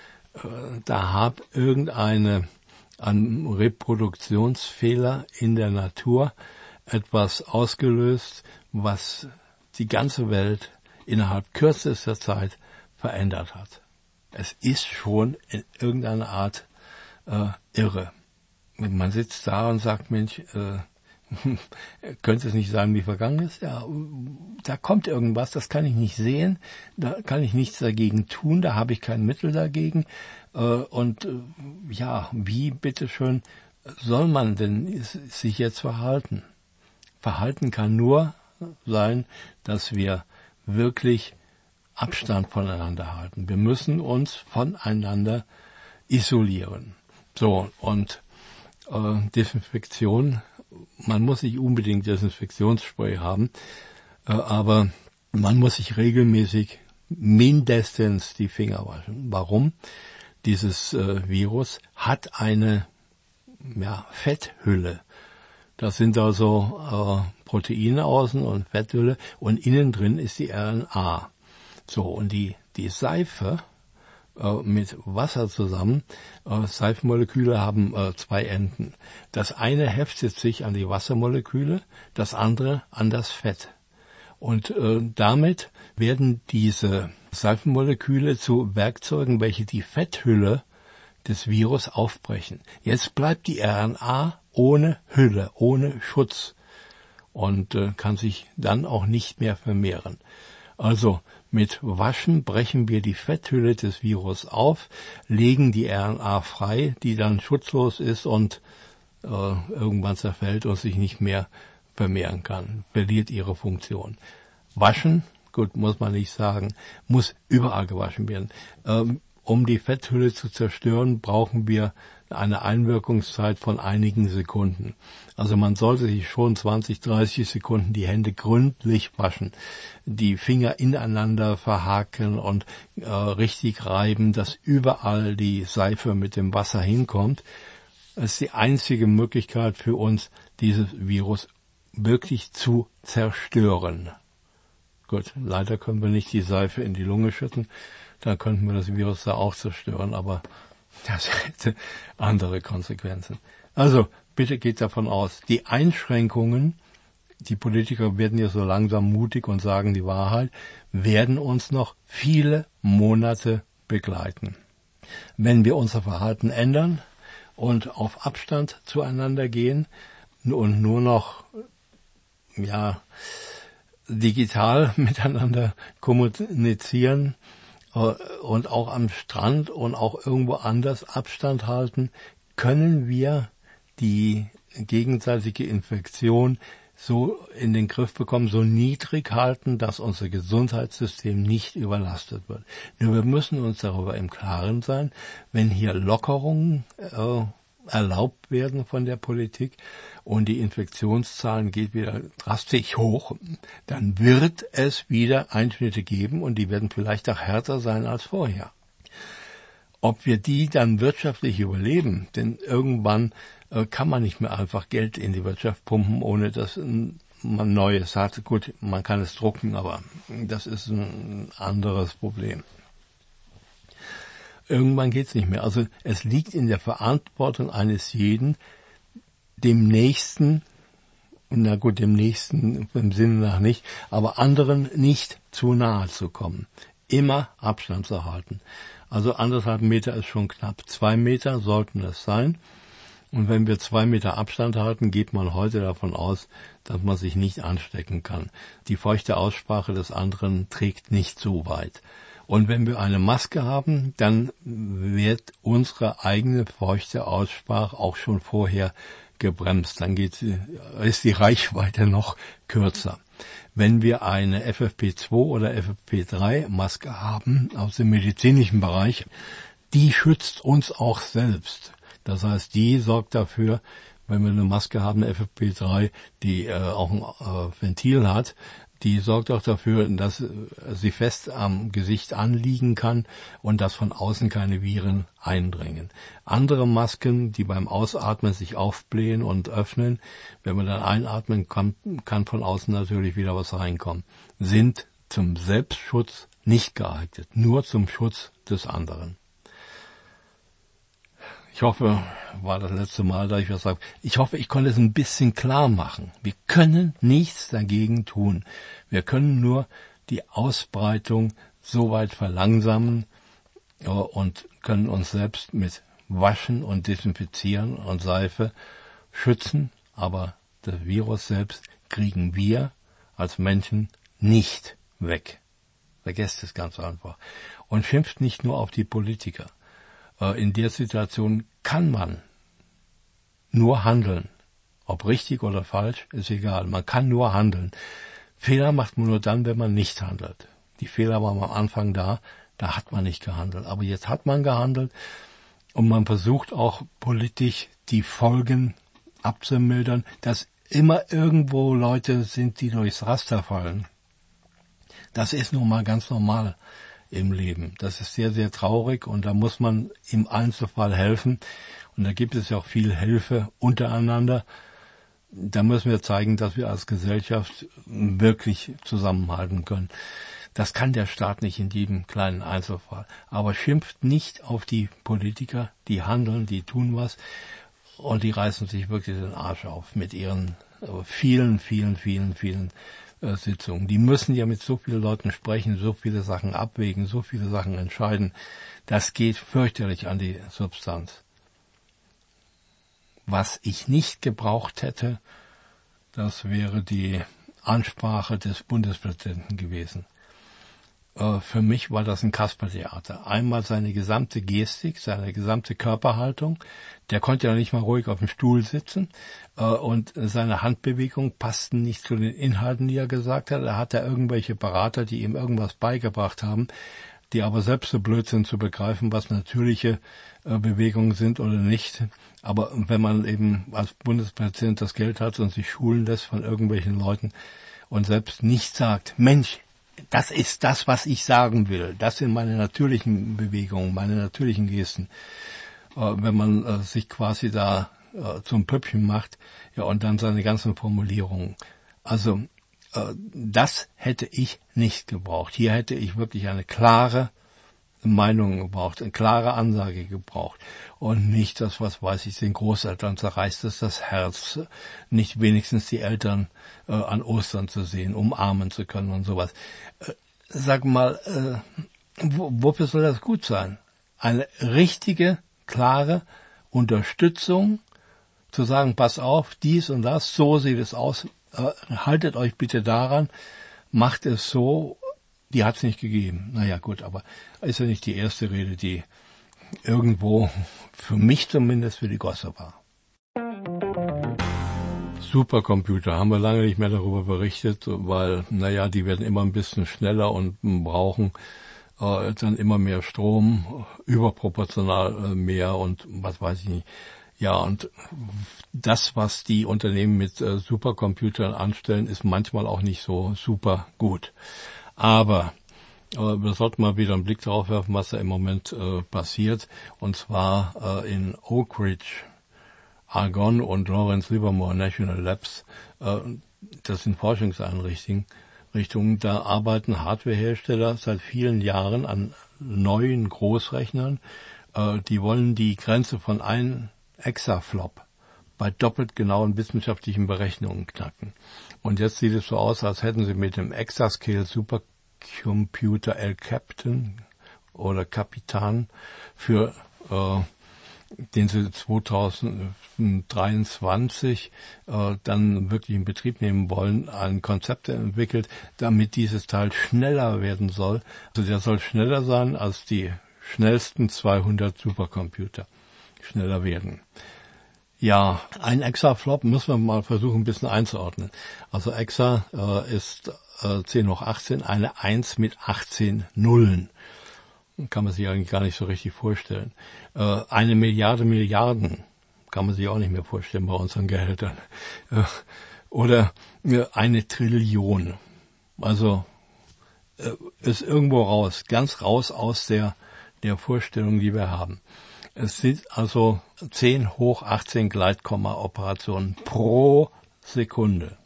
da hat irgendeine ein Reproduktionsfehler in der Natur etwas ausgelöst, was die ganze Welt innerhalb kürzester Zeit verändert hat. Es ist schon in irgendeiner Art äh, irre. Man sitzt da und sagt, Mensch, äh, könnte es nicht sein, wie vergangen ist? Ja, da kommt irgendwas, das kann ich nicht sehen, da kann ich nichts dagegen tun, da habe ich kein Mittel dagegen. Äh, und äh, ja, wie bitteschön soll man denn sich jetzt verhalten? Verhalten kann nur sein, dass wir wirklich Abstand voneinander halten. Wir müssen uns voneinander isolieren. So, und äh, Desinfektion, man muss nicht unbedingt Desinfektionsspray haben, äh, aber man muss sich regelmäßig mindestens die Finger waschen. Warum? Dieses äh, Virus hat eine ja, Fetthülle. Das sind also äh, Proteine außen und Fetthülle und innen drin ist die R N A. So, und die, die Seife äh, mit Wasser zusammen, äh, Seifenmoleküle haben äh, zwei Enden. Das eine heftet sich an die Wassermoleküle, das andere an das Fett. Und äh, damit werden diese Seifenmoleküle zu Werkzeugen, welche die Fetthülle des Virus aufbrechen. Jetzt bleibt die R N A ohne Hülle, ohne Schutz und äh, kann sich dann auch nicht mehr vermehren. Also mit Waschen brechen wir die Fetthülle des Virus auf, legen die R N A frei, die dann schutzlos ist und äh, irgendwann zerfällt und sich nicht mehr vermehren kann, verliert ihre Funktion. Waschen, gut, muss man nicht sagen, muss überall gewaschen werden. Ähm, um die Fetthülle zu zerstören, brauchen wir eine Einwirkungszeit von einigen Sekunden. Also man sollte sich schon zwanzig, dreißig Sekunden die Hände gründlich waschen, die Finger ineinander verhaken und äh, richtig reiben, dass überall die Seife mit dem Wasser hinkommt. Das ist die einzige Möglichkeit für uns, dieses Virus wirklich zu zerstören. Gut, leider können wir nicht die Seife in die Lunge schütten, dann könnten wir das Virus da auch zerstören, aber das hätte andere Konsequenzen. Also, bitte geht davon aus, die Einschränkungen, die Politiker werden ja so langsam mutig und sagen die Wahrheit, werden uns noch viele Monate begleiten. Wenn wir unser Verhalten ändern und auf Abstand zueinander gehen und nur noch, ja, digital miteinander kommunizieren, und auch am Strand und auch irgendwo anders Abstand halten, können wir die gegenseitige Infektion so in den Griff bekommen, so niedrig halten, dass unser Gesundheitssystem nicht überlastet wird. Nur wir müssen uns darüber im Klaren sein, wenn hier Lockerungen äh, erlaubt werden von der Politik und die Infektionszahlen geht wieder drastisch hoch, dann wird es wieder Einschnitte geben und die werden vielleicht auch härter sein als vorher. Ob wir die dann wirtschaftlich überleben, denn irgendwann äh, kann man nicht mehr einfach Geld in die Wirtschaft pumpen, ohne dass man Neues hat. Gut, man kann es drucken, aber das ist ein anderes Problem. Irgendwann geht's nicht mehr. Also es liegt in der Verantwortung eines jeden, dem Nächsten, na gut, dem Nächsten im Sinne nach nicht, aber anderen nicht zu nahe zu kommen. Immer Abstand zu halten. Also anderthalb Meter ist schon knapp. Zwei Meter sollten es sein. Und wenn wir zwei Meter Abstand halten, geht man heute davon aus, dass man sich nicht anstecken kann. Die feuchte Aussprache des anderen trägt nicht so weit. Und wenn wir eine Maske haben, dann wird unsere eigene feuchte Aussprache auch schon vorher gebremst. Dann geht, ist die Reichweite noch kürzer. Wenn wir eine F F P zwei oder F F P drei Maske haben aus dem medizinischen Bereich, die schützt uns auch selbst. Das heißt, die sorgt dafür, wenn wir eine Maske haben, eine F F P drei, die äh, auch ein äh, Ventil hat, die sorgt auch dafür, dass sie fest am Gesicht anliegen kann und dass von außen keine Viren eindringen. Andere Masken, die beim Ausatmen sich aufblähen und öffnen, wenn man dann einatmen kann, kann von außen natürlich wieder was reinkommen, sind zum Selbstschutz nicht geeignet, nur zum Schutz des anderen. Ich hoffe, war das letzte Mal, da ich was sage. Ich hoffe, ich konnte es ein bisschen klar machen. Wir können nichts dagegen tun. Wir können nur die Ausbreitung so weit verlangsamen und können uns selbst mit Waschen und Desinfizieren und Seife schützen, aber das Virus selbst kriegen wir als Menschen nicht weg. Vergesst es ganz einfach. Und schimpft nicht nur auf die Politiker. In der Situation kann man nur handeln. Ob richtig oder falsch, ist egal. Man kann nur handeln. Fehler macht man nur dann, wenn man nicht handelt. Die Fehler waren am Anfang da, da hat man nicht gehandelt. Aber jetzt hat man gehandelt und man versucht auch politisch die Folgen abzumildern, dass immer irgendwo Leute sind, die durchs Raster fallen. Das ist nun mal ganz normal im Leben. Das ist sehr, sehr traurig und da muss man im Einzelfall helfen. Und da gibt es ja auch viel Hilfe untereinander. Da müssen wir zeigen, dass wir als Gesellschaft wirklich zusammenhalten können. Das kann der Staat nicht in jedem kleinen Einzelfall. Aber schimpft nicht auf die Politiker, die handeln, die tun was und die reißen sich wirklich den Arsch auf mit ihren vielen, vielen, vielen, vielen äh, Sitzungen. Die müssen ja mit so vielen Leuten sprechen, so viele Sachen abwägen, so viele Sachen entscheiden. Das geht fürchterlich an die Substanz. Was ich nicht gebraucht hätte, das wäre die Ansprache des Bundespräsidenten gewesen. Äh, für mich war das ein Kaspertheater. Einmal seine gesamte Gestik, seine gesamte Körperhaltung. Der konnte ja nicht mal ruhig auf dem Stuhl sitzen. Äh, und seine Handbewegungen passten nicht zu den Inhalten, die er gesagt hat. Er hatte irgendwelche Berater, die ihm irgendwas beigebracht haben, die aber selbst so blöd sind zu begreifen, was natürliche äh, Bewegungen sind oder nicht. Aber wenn man eben als Bundespräsident das Geld hat und sich schulen lässt von irgendwelchen Leuten und selbst nicht sagt, Mensch, das ist das, was ich sagen will. Das sind meine natürlichen Bewegungen, meine natürlichen Gesten. Äh, wenn man äh, sich quasi da äh, zum Püppchen macht, ja, und dann seine ganzen Formulierungen. Also, äh, das hätte ich nicht gebraucht. Hier hätte ich wirklich eine klare Meinung gebraucht, eine klare Ansage gebraucht. Und nicht das, was weiß ich, den Großeltern zerreißt es das Herz, nicht wenigstens die Eltern äh, an Ostern zu sehen, umarmen zu können und sowas. Äh, sag mal, äh, wo, wofür soll das gut sein? Eine richtige, klare Unterstützung, zu sagen, pass auf, dies und das, so sieht es aus, äh, haltet euch bitte daran, macht es so. Die hat es nicht gegeben. Naja, gut, aber ist ja nicht die erste Rede, die irgendwo, für mich zumindest, für die Gosse war. Supercomputer, haben wir lange nicht mehr darüber berichtet, weil, naja, die werden immer ein bisschen schneller und brauchen äh, dann immer mehr Strom, überproportional äh, mehr und was weiß ich nicht. Ja, und das, was die Unternehmen mit äh, Supercomputern anstellen, ist manchmal auch nicht so super gut. Aber äh, wir sollten mal wieder einen Blick darauf werfen, was da im Moment äh, passiert. Und zwar äh, in Oak Ridge, Argonne und Lawrence Livermore National Labs. Äh, das sind Forschungseinrichtungen. Richtungen, da arbeiten Hardwarehersteller seit vielen Jahren an neuen Großrechnern. Äh, die wollen die Grenze von einem Exaflop bei doppelt genauen wissenschaftlichen Berechnungen knacken. Und jetzt sieht es so aus, als hätten sie mit dem Exascale Supercomputer El Captain oder Kapitan, für äh, den sie zweitausenddreiundzwanzig äh, dann wirklich in Betrieb nehmen wollen, ein Konzept entwickelt, damit dieses Teil schneller werden soll. Also der soll schneller sein als die schnellsten zweihundert Supercomputer. Schneller werden. Ja, ein Exaflop müssen wir mal versuchen, ein bisschen einzuordnen. Also Exa äh, ist äh, zehn hoch achtzehn, eine eins mit achtzehn Nullen. Kann man sich eigentlich gar nicht so richtig vorstellen. Äh, eine Milliarde Milliarden kann man sich auch nicht mehr vorstellen bei unseren Gehältern. Äh, oder äh, eine Trillion. Also äh, ist irgendwo raus, ganz raus aus der, der Vorstellung, die wir haben. Es sind also zehn hoch achtzehn Gleitkomma-Operationen pro Sekunde.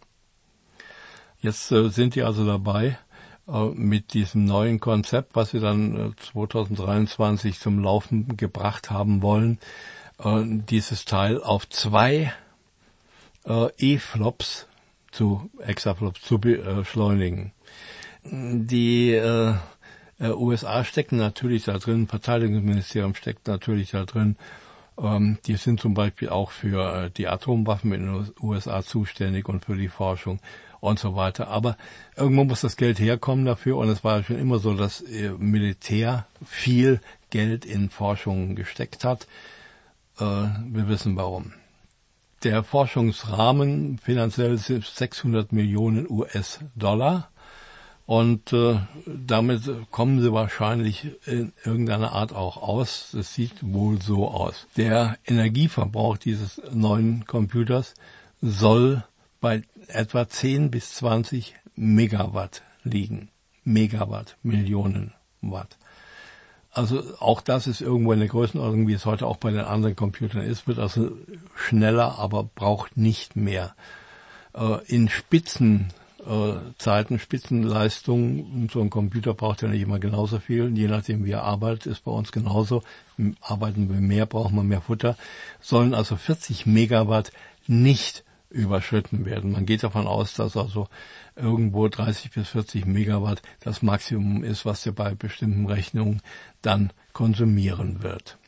Jetzt äh, sind die also dabei, äh, mit diesem neuen Konzept, was sie dann äh, zweitausenddreiundzwanzig zum Laufen gebracht haben wollen, äh, dieses Teil auf zwei äh, E-Flops zu Exaflops zu beschleunigen. Die äh, U S A stecken natürlich da drin, Verteidigungsministerium steckt natürlich da drin Ähm, die sind zum Beispiel auch für äh, die Atomwaffen in den U S A zuständig und für die Forschung und so weiter. Aber irgendwo muss das Geld herkommen dafür und es war schon immer so, dass äh, Militär viel Geld in Forschung gesteckt hat. Äh, wir wissen warum. Der Forschungsrahmen finanziell sind sechshundert Millionen U S-Dollar und äh, damit kommen sie wahrscheinlich in irgendeiner Art auch aus. Das sieht wohl so aus. Der Energieverbrauch dieses neuen Computers soll bei etwa zehn bis zwanzig Megawatt liegen. Megawatt, Millionen Watt. Also auch das ist irgendwo in der Größenordnung, wie es heute auch bei den anderen Computern ist, wird also schneller, aber braucht nicht mehr. Äh, in Spitzenzeiten, äh, Spitzenleistungen, so ein Computer braucht ja nicht immer genauso viel, je nachdem wie er arbeitet, ist bei uns genauso. Arbeiten wir mehr, brauchen wir mehr Futter, sollen also vierzig Megawatt nicht überschritten werden. Man geht davon aus, dass also irgendwo dreißig bis vierzig Megawatt das Maximum ist, was er bei bestimmten Rechnungen dann konsumieren wird.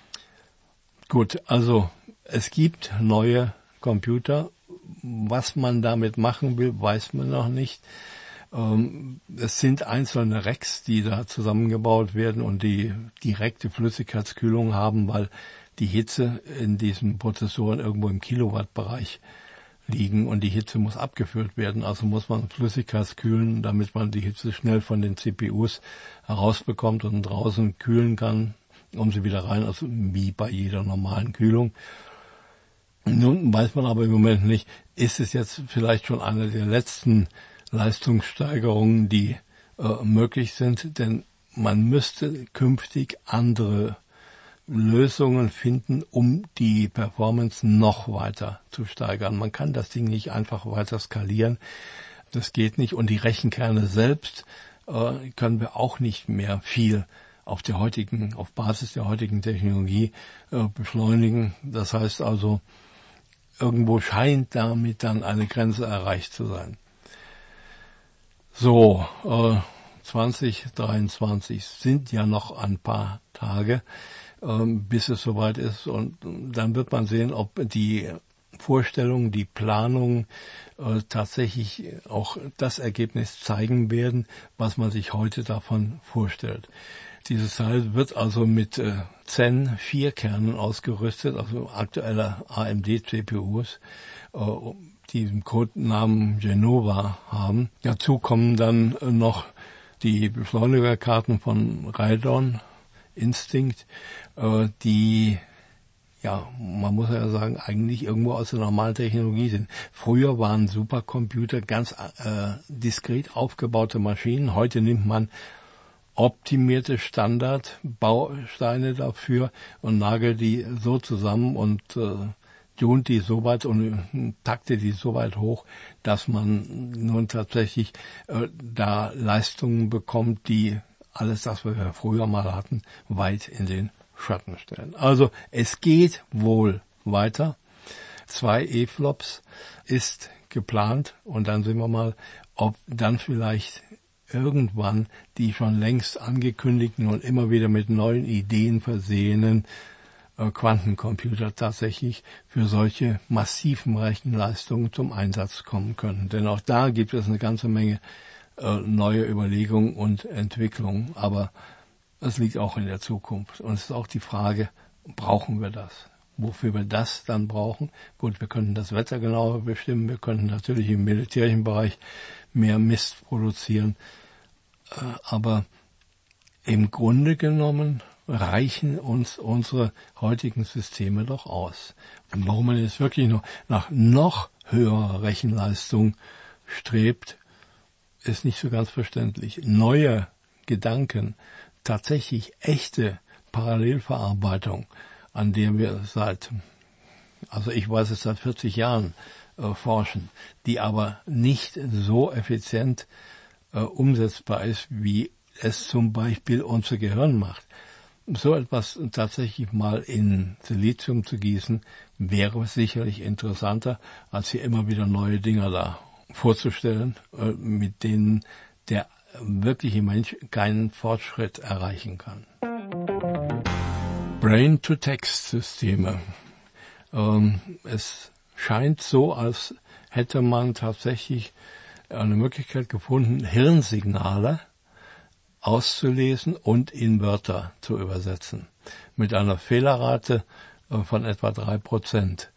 Gut, also es gibt neue Computer. Was man damit machen will, weiß man noch nicht. Ähm, es sind einzelne Racks, die da zusammengebaut werden und die direkte Flüssigkeitskühlung haben, weil die Hitze in diesen Prozessoren irgendwo im Kilowattbereich liegen und die Hitze muss abgeführt werden. Also muss man Flüssigkeit kühlen, damit man die Hitze schnell von den C P Us herausbekommt und draußen kühlen kann, um sie wieder rein, also wie bei jeder normalen Kühlung. Nun weiß man aber im Moment nicht, ist es jetzt vielleicht schon eine der letzten Leistungssteigerungen, die äh, möglich sind, denn man müsste künftig andere Lösungen finden, um die Performance noch weiter zu steigern. Man kann das Ding nicht einfach weiter skalieren. Das geht nicht. Und die Rechenkerne selbst äh, können wir auch nicht mehr viel auf der heutigen, auf Basis der heutigen Technologie äh, beschleunigen. Das heißt also, irgendwo scheint damit dann eine Grenze erreicht zu sein. So, äh, zwanzig dreiundzwanzig sind ja noch ein paar Tage, bis es soweit ist. Und dann wird man sehen, ob die Vorstellungen, die Planungen äh, tatsächlich auch das Ergebnis zeigen werden, was man sich heute davon vorstellt. Dieses Teil wird also mit äh, Zen vier Kernen ausgerüstet, also aktuelle A M D C P Us, äh, die den Codenamen Genova haben. Dazu kommen dann äh, noch die Beschleunigerkarten von Radeon Instinct, äh, die, ja, man muss ja sagen, eigentlich irgendwo aus der normalen Technologie sind. Früher waren Supercomputer ganz äh, diskret aufgebaute Maschinen. Heute nimmt man optimierte Standardbausteine dafür und nagelt die so zusammen und äh, tunt die so weit und takte die so weit hoch, dass man nun tatsächlich äh, da Leistungen bekommt, die alles das, was wir früher mal hatten, weit in den Schatten stellen. Also es geht wohl weiter. Zwei E-Flops ist geplant und dann sehen wir mal, ob dann vielleicht irgendwann die schon längst angekündigten und immer wieder mit neuen Ideen versehenen äh, Quantencomputer tatsächlich für solche massiven Rechenleistungen zum Einsatz kommen können. Denn auch da gibt es eine ganze Menge neue Überlegungen und Entwicklungen, aber es liegt auch in der Zukunft. Und es ist auch die Frage, brauchen wir das? Wofür wir das dann brauchen? Gut, wir könnten das Wetter genauer bestimmen, wir könnten natürlich im militärischen Bereich mehr Mist produzieren, aber im Grunde genommen reichen uns unsere heutigen Systeme doch aus. Und warum man jetzt wirklich noch nach noch höherer Rechenleistung strebt, ist nicht so ganz verständlich. Neue Gedanken, tatsächlich echte Parallelverarbeitung, an der wir seit, also ich weiß es seit vierzig Jahren äh, forschen, die aber nicht so effizient äh, umsetzbar ist, wie es zum Beispiel unser Gehirn macht. So etwas tatsächlich mal in Silizium zu gießen, wäre sicherlich interessanter, als hier immer wieder neue Dinger da vorzustellen, mit denen der wirkliche Mensch keinen Fortschritt erreichen kann. Brain-to-Text-Systeme. Ähm, es scheint so, als hätte man tatsächlich eine Möglichkeit gefunden, Hirnsignale auszulesen und in Wörter zu übersetzen. Mit einer Fehlerrate von etwa drei Prozent.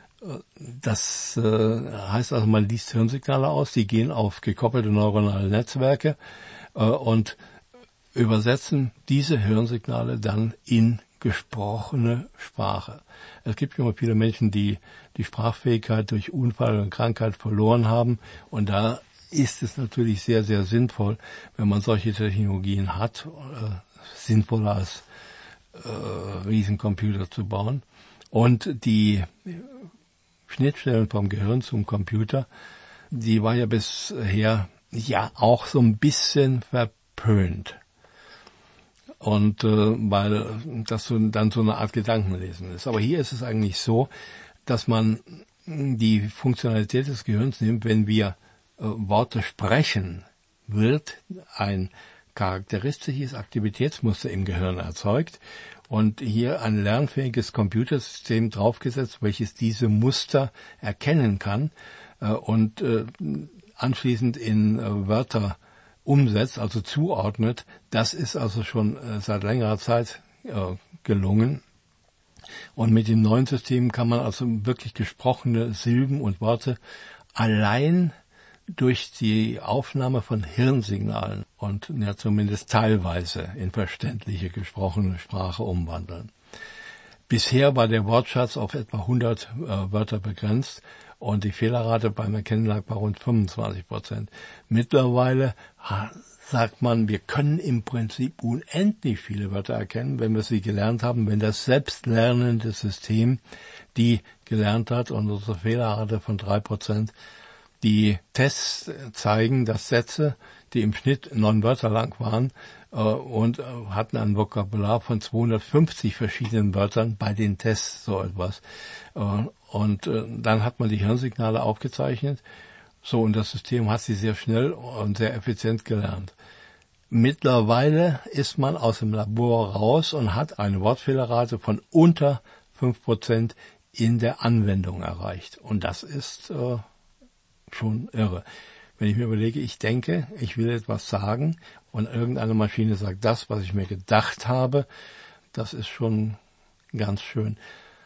Das äh, heißt also, man liest Hirnsignale aus, die gehen auf gekoppelte neuronale Netzwerke äh, und übersetzen diese Hirnsignale dann in gesprochene Sprache. Es gibt immer viele Menschen, die die Sprachfähigkeit durch Unfall und Krankheit verloren haben, und da ist es natürlich sehr, sehr sinnvoll, wenn man solche Technologien hat, äh, sinnvoller als äh, Riesencomputer zu bauen. Und die Schnittstellen vom Gehirn zum Computer, die war ja bisher ja auch so ein bisschen verpönt. Und äh, weil das so, dann so eine Art Gedankenlesen ist. Aber hier ist es eigentlich so, dass man die Funktionalität des Gehirns nimmt, wenn wir äh, Worte sprechen, wird ein charakteristisches Aktivitätsmuster im Gehirn erzeugt und hier ein lernfähiges Computersystem draufgesetzt, welches diese Muster erkennen kann äh, und äh, anschließend in äh, Wörter umsetzt, also zuordnet. Das ist also schon äh, seit längerer Zeit äh, gelungen. Und mit dem neuen System kann man also wirklich gesprochene Silben und Worte allein durch die Aufnahme von Hirnsignalen und ja zumindest teilweise in verständliche gesprochene Sprache umwandeln. Bisher war der Wortschatz auf etwa hundert äh, Wörter begrenzt und die Fehlerrate beim Erkennen lag bei rund fünfundzwanzig Prozent. Mittlerweile ha, sagt man, wir können im Prinzip unendlich viele Wörter erkennen, wenn wir sie gelernt haben, wenn das selbstlernende System die gelernt hat, und unsere Fehlerrate von drei Prozent. Die Tests zeigen, dass Sätze, die im Schnitt neun Wörter lang waren äh, und äh, hatten ein Vokabular von zweihundertfünfzig verschiedenen Wörtern bei den Tests, so etwas. Äh, und äh, dann hat man die Hirnsignale aufgezeichnet. So, und das System hat sie sehr schnell und sehr effizient gelernt. Mittlerweile ist man aus dem Labor raus und hat eine Wortfehlerrate von unter fünf Prozent in der Anwendung erreicht. Und das ist äh, schon irre. Wenn ich mir überlege, ich denke, ich will etwas sagen und irgendeine Maschine sagt das, was ich mir gedacht habe, das ist schon ganz schön.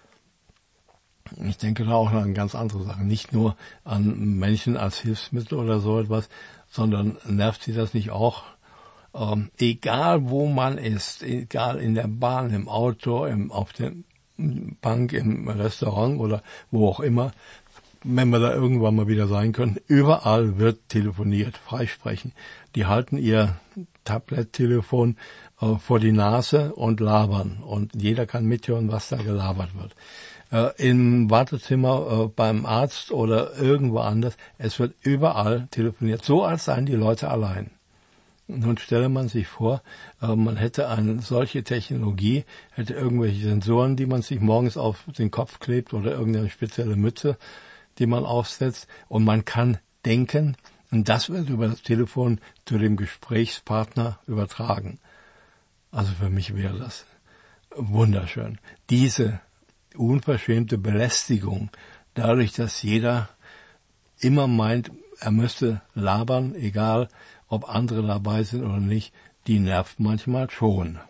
Ich denke da auch an ganz andere Sachen, nicht nur an Menschen als Hilfsmittel oder so etwas, sondern nervt Sie das nicht auch? Ähm, egal wo man ist, egal in der Bahn, im Auto, im, auf der Bank, im Restaurant oder wo auch immer, wenn wir da irgendwann mal wieder sein können, überall wird telefoniert, freisprechen. Die halten ihr Tablet-Telefon äh, vor die Nase und labern. Und jeder kann mithören, was da gelabert wird. Äh, im Wartezimmer, äh, beim Arzt oder irgendwo anders, es wird überall telefoniert, so als seien die Leute allein. Nun stelle man sich vor, äh, man hätte eine solche Technologie, hätte irgendwelche Sensoren, die man sich morgens auf den Kopf klebt oder irgendeine spezielle Mütze, die man aufsetzt, und man kann denken, und das wird über das Telefon zu dem Gesprächspartner übertragen. Also für mich wäre das wunderschön. Diese unverschämte Belästigung, dadurch, dass jeder immer meint, er müsste labern, egal ob andere dabei sind oder nicht, die nervt manchmal schon.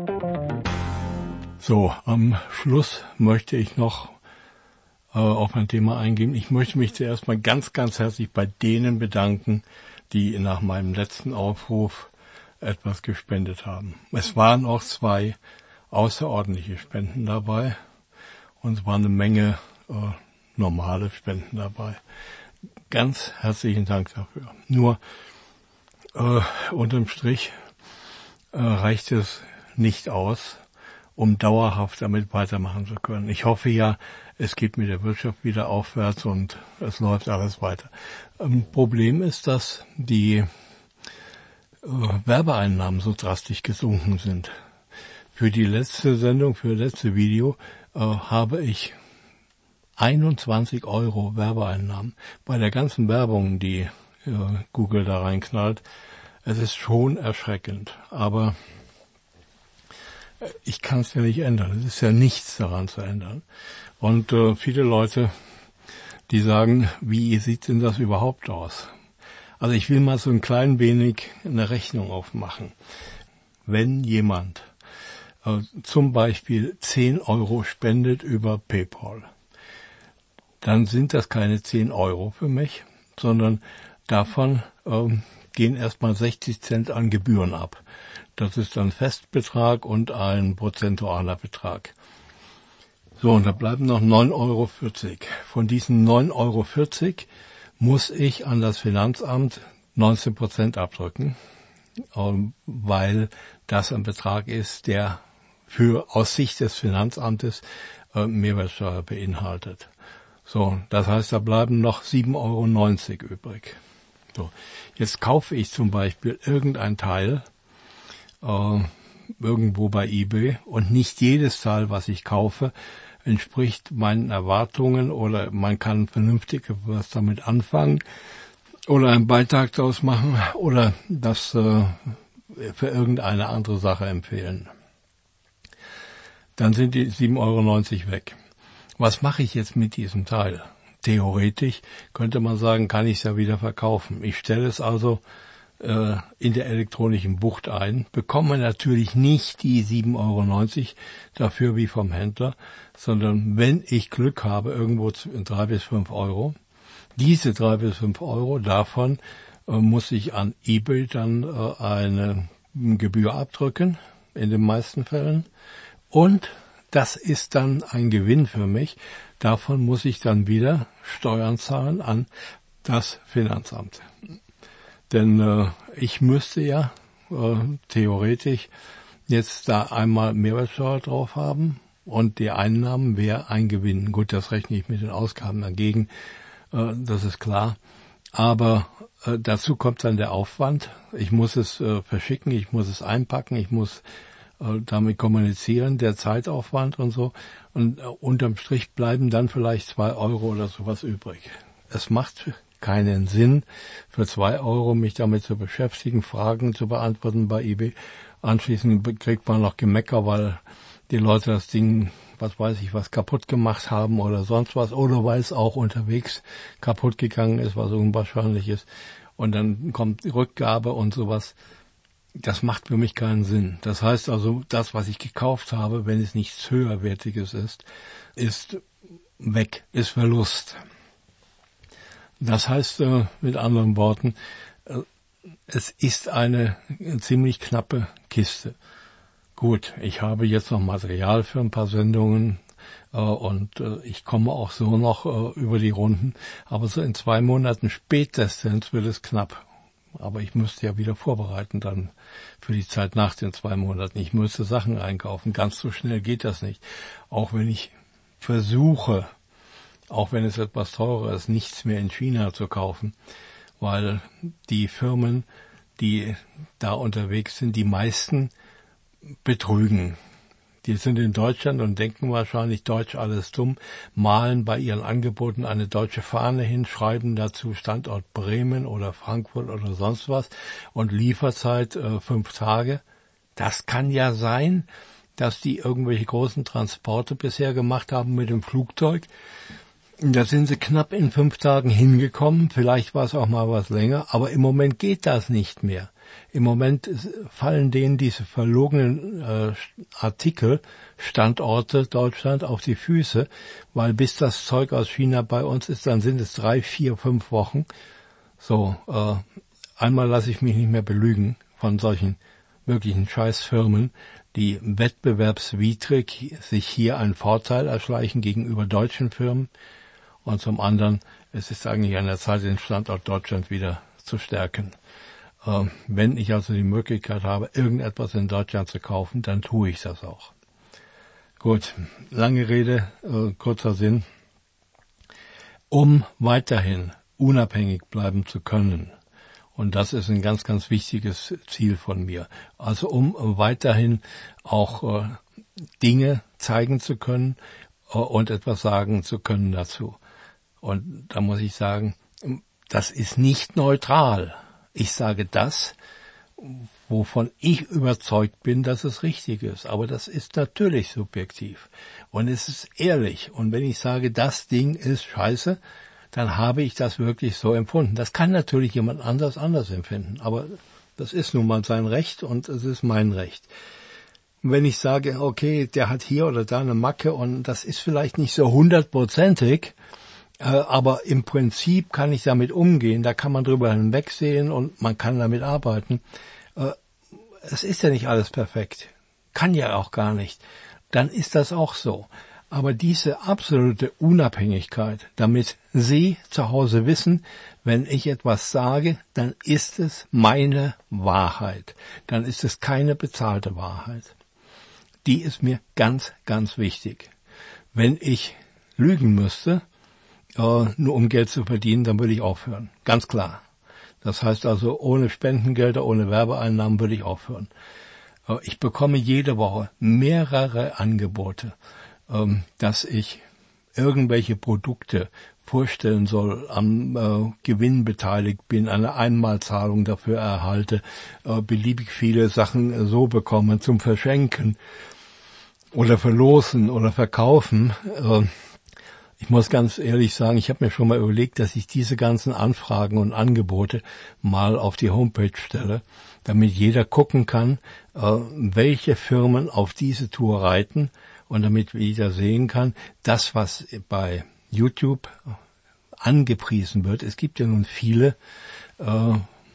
So, am Schluss möchte ich noch auf ein Thema eingehen. Ich möchte mich zuerst mal ganz, ganz herzlich bei denen bedanken, die nach meinem letzten Aufruf etwas gespendet haben. Es waren auch zwei außerordentliche Spenden dabei und es waren eine Menge äh, normale Spenden dabei. Ganz herzlichen Dank dafür. Nur äh, unterm Strich äh, reicht es nicht aus, um dauerhaft damit weitermachen zu können. Ich hoffe ja, es geht mit der Wirtschaft wieder aufwärts und es läuft alles weiter. Ein Problem ist, dass die äh, Werbeeinnahmen so drastisch gesunken sind. Für die letzte Sendung, für das letzte Video äh, habe ich einundzwanzig Euro Werbeeinnahmen. Bei der ganzen Werbung, die äh, Google da reinknallt, es ist schon erschreckend. Aber Ich kann es ja nicht ändern. Es ist ja nichts daran zu ändern. Und äh, viele Leute, die sagen, wie sieht denn das überhaupt aus? Also ich will mal so ein klein wenig eine Rechnung aufmachen. Wenn jemand äh, zum Beispiel zehn Euro spendet über PayPal, dann sind das keine zehn Euro für mich, sondern davon ähm, gehen erstmal sechzig Cent an Gebühren ab. Das ist dann Festbetrag und ein prozentualer Betrag. So, und da bleiben noch neun Euro vierzig. Von diesen neun Euro vierzig muss ich an das Finanzamt neunzehn Prozent abdrücken, weil das ein Betrag ist, der für aus Sicht des Finanzamtes äh, Mehrwertsteuer beinhaltet. So, das heißt, da bleiben noch sieben Euro neunzig übrig. So, jetzt kaufe ich zum Beispiel irgendein Teil äh, irgendwo bei eBay und nicht jedes Teil, was ich kaufe, entspricht meinen Erwartungen oder man kann vernünftig was damit anfangen oder einen Beitrag daraus machen oder das äh, für irgendeine andere Sache empfehlen. Dann sind die sieben Euro neunzig weg. Was mache ich jetzt mit diesem Teil? Theoretisch könnte man sagen, kann ich es ja wieder verkaufen. Ich stelle es also äh, in der elektronischen Bucht ein, bekomme natürlich nicht die sieben Euro neunzig dafür wie vom Händler, sondern wenn ich Glück habe, irgendwo drei bis fünf Euro. Diese drei bis fünf Euro, davon äh, muss ich an eBay dann äh, eine Gebühr abdrücken, in den meisten Fällen. Und das ist dann ein Gewinn für mich. Davon muss ich dann wieder Steuern zahlen an das Finanzamt. Denn äh, ich müsste ja äh, theoretisch jetzt da einmal Mehrwertsteuer drauf haben und die Einnahmen wäre ein Gewinn. Gut, das rechne ich mit den Ausgaben dagegen, äh, das ist klar. Aber äh, dazu kommt dann der Aufwand. Ich muss es äh, verschicken, ich muss es einpacken, ich muss äh, damit kommunizieren, der Zeitaufwand und so. Und äh, unterm Strich bleiben dann vielleicht zwei Euro oder sowas übrig. Es macht keinen Sinn, für zwei Euro mich damit zu beschäftigen, Fragen zu beantworten bei eBay. Anschließend kriegt man noch Gemecker, weil die Leute das Ding, was weiß ich, was kaputt gemacht haben oder sonst was, oder weil es auch unterwegs kaputt gegangen ist, was unwahrscheinlich ist. Und dann kommt Rückgabe und sowas. Das macht für mich keinen Sinn. Das heißt also, das, was ich gekauft habe, wenn es nichts Höherwertiges ist, ist weg, ist Verlust. Das heißt äh, mit anderen Worten, äh, es ist eine ziemlich knappe Kiste. Gut, ich habe jetzt noch Material für ein paar Sendungen äh, und äh, ich komme auch so noch äh, über die Runden, aber so in zwei Monaten spätestens wird es knapp. Aber ich müsste ja wieder vorbereiten dann für die Zeit nach den zwei Monaten. Ich müsste Sachen einkaufen. Ganz so schnell geht das nicht. Auch wenn ich versuche, auch wenn es etwas teurer ist, nichts mehr in China zu kaufen, weil die Firmen, die da unterwegs sind, die meisten betrügen. Die sind in Deutschland und denken wahrscheinlich Deutsch alles dumm, malen bei ihren Angeboten eine deutsche Fahne hin, schreiben dazu Standort Bremen oder Frankfurt oder sonst was und Lieferzeit äh, fünf Tage. Das kann ja sein, dass die irgendwelche großen Transporte bisher gemacht haben mit dem Flugzeug. Da sind sie knapp in fünf Tagen hingekommen, vielleicht war es auch mal was länger, aber im Moment geht das nicht mehr. Im Moment fallen denen diese verlogenen äh, Artikel, Standorte Deutschland auf die Füße, weil bis das Zeug aus China bei uns ist, dann sind es drei, vier, fünf Wochen. So, äh, einmal lasse ich mich nicht mehr belügen von solchen wirklichen Scheißfirmen, die wettbewerbswidrig sich hier einen Vorteil erschleichen gegenüber deutschen Firmen. Und zum anderen, es ist eigentlich an der Zeit, den Standort Deutschland wieder zu stärken. Äh, wenn ich also die Möglichkeit habe, irgendetwas in Deutschland zu kaufen, dann tue ich das auch. Gut, lange Rede, äh, kurzer Sinn. Um weiterhin unabhängig bleiben zu können, und das ist ein ganz, ganz wichtiges Ziel von mir, also um weiterhin auch äh, Dinge zeigen zu können äh, und etwas sagen zu können dazu. Und da muss ich sagen, das ist nicht neutral. Ich sage das, wovon ich überzeugt bin, dass es richtig ist. Aber das ist natürlich subjektiv. Und es ist ehrlich. Und wenn ich sage, das Ding ist scheiße, dann habe ich das wirklich so empfunden. Das kann natürlich jemand anders anders empfinden. Aber das ist nun mal sein Recht und es ist mein Recht. Und wenn ich sage, okay, der hat hier oder da eine Macke und das ist vielleicht nicht so hundertprozentig, äh, aber im Prinzip kann ich damit umgehen. Da kann man drüber hinwegsehen und man kann damit arbeiten. Äh, es ist ja nicht alles perfekt. Kann ja auch gar nicht. Dann ist das auch so. Aber diese absolute Unabhängigkeit, damit Sie zu Hause wissen, wenn ich etwas sage, dann ist es meine Wahrheit. Dann ist es keine bezahlte Wahrheit. Die ist mir ganz, ganz wichtig. Wenn ich lügen müsste, äh, nur um Geld zu verdienen, dann würde ich aufhören. Ganz klar. Das heißt also, ohne Spendengelder, ohne Werbeeinnahmen würde ich aufhören. Äh, ich bekomme jede Woche mehrere Angebote, dass ich irgendwelche Produkte vorstellen soll, am äh, Gewinn beteiligt bin, eine Einmalzahlung dafür erhalte, äh, beliebig viele Sachen so bekommen zum Verschenken oder verlosen oder verkaufen. Äh, ich muss ganz ehrlich sagen, ich habe mir schon mal überlegt, dass ich diese ganzen Anfragen und Angebote mal auf die Homepage stelle, damit jeder gucken kann, äh, welche Firmen auf diese Tour reiten, und damit jeder sehen kann, das, was bei YouTube angepriesen wird. Es gibt ja nun viele äh,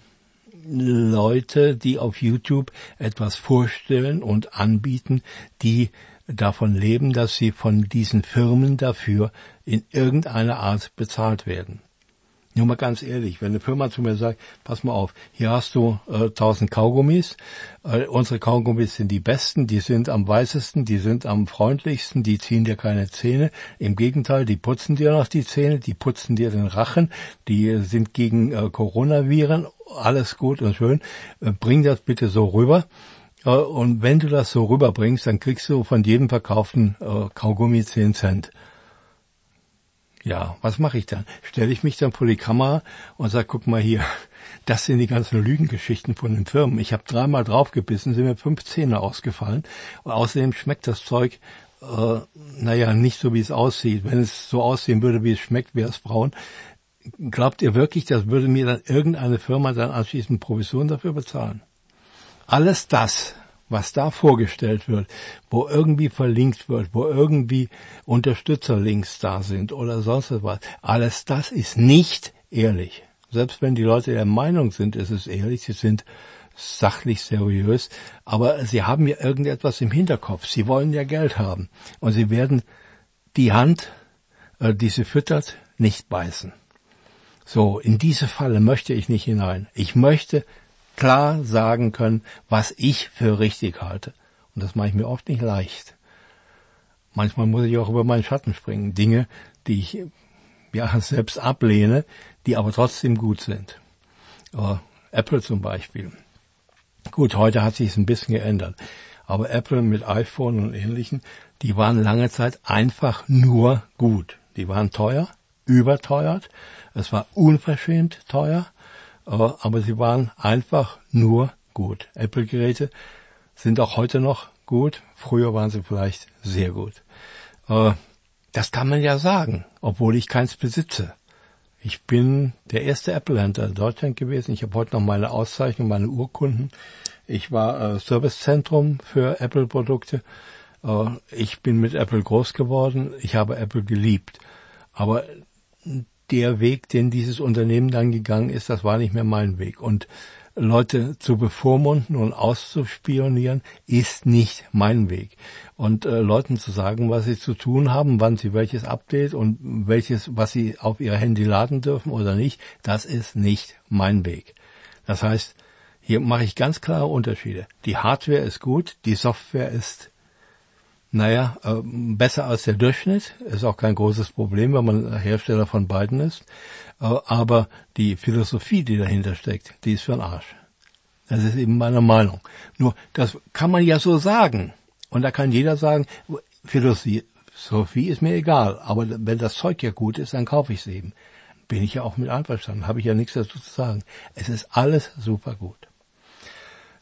Leute, die auf YouTube etwas vorstellen und anbieten, die davon leben, dass sie von diesen Firmen dafür in irgendeiner Art bezahlt werden. Nur mal ganz ehrlich, wenn eine Firma zu mir sagt, pass mal auf, hier hast du äh, tausend Kaugummis, äh, unsere Kaugummis sind die besten, die sind am weißesten, die sind am freundlichsten, die ziehen dir keine Zähne, im Gegenteil, die putzen dir noch die Zähne, die putzen dir den Rachen, die sind gegen äh, Coronaviren, alles gut und schön, äh, bring das bitte so rüber. Äh, und wenn du das so rüberbringst, dann kriegst du von jedem verkauften äh, Kaugummi zehn Cent. Ja, was mache ich dann? Stelle ich mich dann vor die Kamera und sage, guck mal hier, das sind die ganzen Lügengeschichten von den Firmen. Ich habe dreimal draufgebissen, sind mir fünf Zähne ausgefallen. Und außerdem schmeckt das Zeug, äh, naja, nicht so, wie es aussieht. Wenn es so aussehen würde, wie es schmeckt, wäre es braun. Glaubt ihr wirklich, das würde mir dann irgendeine Firma dann anschließend Provision dafür bezahlen? Alles das, was da vorgestellt wird, wo irgendwie verlinkt wird, wo irgendwie Unterstützerlinks da sind oder sonst was, alles das ist nicht ehrlich. Selbst wenn die Leute der Meinung sind, es ist ehrlich, sie sind sachlich seriös, aber sie haben ja irgendetwas im Hinterkopf. Sie wollen ja Geld haben und sie werden die Hand, äh, die sie füttert, nicht beißen. So, in diese Falle möchte ich nicht hinein. Ich möchte klar sagen können, was ich für richtig halte. Und das mache ich mir oft nicht leicht. Manchmal muss ich auch über meinen Schatten springen. Dinge, die ich ja selbst ablehne, die aber trotzdem gut sind. Uh, Apple zum Beispiel. Gut, heute hat sich es ein bisschen geändert. Aber Apple mit iPhone und Ähnlichen, die waren lange Zeit einfach nur gut. Die waren teuer, überteuert. Es war unverschämt teuer. Aber sie waren einfach nur gut. Apple-Geräte sind auch heute noch gut. Früher waren sie vielleicht sehr gut. Das kann man ja sagen, obwohl ich keins besitze. Ich bin der erste Apple-Händler in Deutschland gewesen. Ich habe heute noch meine Auszeichnung, meine Urkunden. Ich war Servicezentrum für Apple-Produkte. Ich bin mit Apple groß geworden. Ich habe Apple geliebt. Aber der Weg, den dieses Unternehmen dann gegangen ist, das war nicht mehr mein Weg. Und Leute zu bevormunden und auszuspionieren, ist nicht mein Weg. Und äh, Leuten zu sagen, was sie zu tun haben, wann sie welches Update und welches, was sie auf ihr Handy laden dürfen oder nicht, das ist nicht mein Weg. Das heißt, hier mache ich ganz klare Unterschiede. Die Hardware ist gut, die Software ist Naja, äh, besser als der Durchschnitt, ist auch kein großes Problem, wenn man Hersteller von beiden ist. Äh, aber die Philosophie, die dahinter steckt, die ist für den Arsch. Das ist eben meine Meinung. Nur, das kann man ja so sagen. Und da kann jeder sagen, Philosophie ist mir egal, aber wenn das Zeug ja gut ist, dann kaufe ich es eben. Bin ich ja auch mit einverstanden, habe ich ja nichts dazu zu sagen. Es ist alles super gut.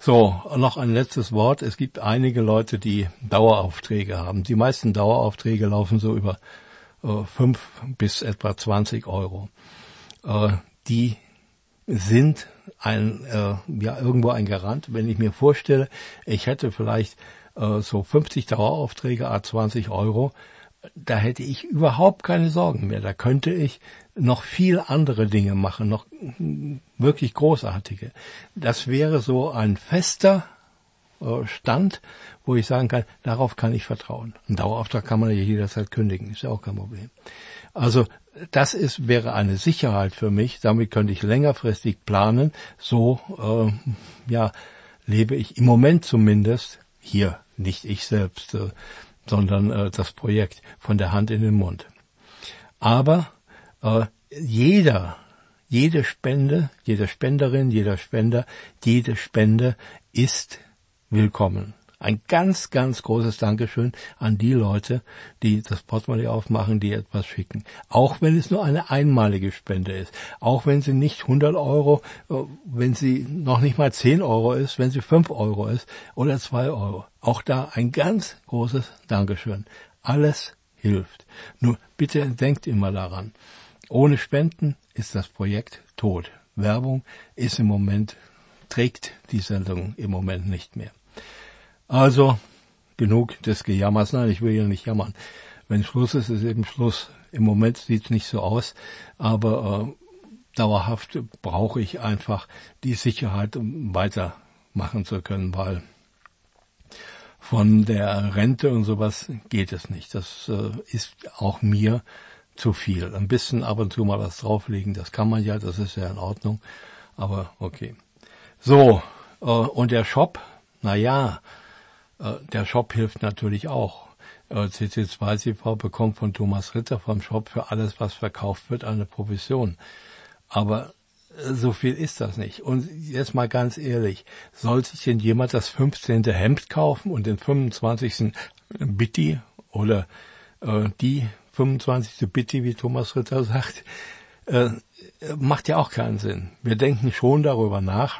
So, noch ein letztes Wort. Es gibt einige Leute, die Daueraufträge haben. Die meisten Daueraufträge laufen so über äh, fünf bis etwa zwanzig Euro. Äh, die sind ein äh, ja irgendwo ein Garant. Wenn ich mir vorstelle, ich hätte vielleicht äh, so fünfzig Daueraufträge à zwanzig Euro, da hätte ich überhaupt keine Sorgen mehr. Da könnte ich noch viel andere Dinge machen, noch wirklich großartige. Das wäre so ein fester äh, Stand, wo ich sagen kann, darauf kann ich vertrauen. Einen Dauerauftrag kann man ja jederzeit kündigen, ist ja auch kein Problem. Also das ist wäre eine Sicherheit für mich. Damit könnte ich längerfristig planen. So äh, ja lebe ich im Moment zumindest hier, nicht ich selbst, äh, sondern äh, das Projekt von der Hand in den Mund. Aber äh, jeder, jede Spende, jede Spenderin, jeder Spender, jede Spende ist willkommen. Ein ganz, ganz großes Dankeschön an die Leute, die das Portemonnaie aufmachen, die etwas schicken. Auch wenn es nur eine einmalige Spende ist. Auch wenn sie nicht hundert Euro, wenn sie noch nicht mal zehn Euro ist, wenn sie fünf Euro ist oder zwei Euro. Auch da ein ganz großes Dankeschön. Alles hilft. Nur bitte denkt immer daran. Ohne Spenden ist das Projekt tot. Werbung ist im Moment, trägt die Sendung im Moment nicht mehr. Also, genug des Gejammers. Nein, ich will ja nicht jammern. Wenn Schluss ist, ist eben Schluss. Im Moment sieht es nicht so aus, aber äh, dauerhaft brauche ich einfach die Sicherheit, um weitermachen zu können, weil von der Rente und sowas geht es nicht. Das äh, ist auch mir zu viel. Ein bisschen ab und zu mal was drauflegen, das kann man ja, das ist ja in Ordnung, aber okay. So, äh, und der Shop, na ja, der Shop hilft natürlich auch. C C zwei T V bekommt von Thomas Ritter vom Shop für alles, was verkauft wird, eine Provision. Aber so viel ist das nicht. Und jetzt mal ganz ehrlich, soll sich denn jemand das fünfzehnte Hemd kaufen und den fünfundzwanzigsten Bitti oder äh, die fünfundzwanzigste Bitti, wie Thomas Ritter sagt, äh, macht ja auch keinen Sinn. Wir denken schon darüber nach,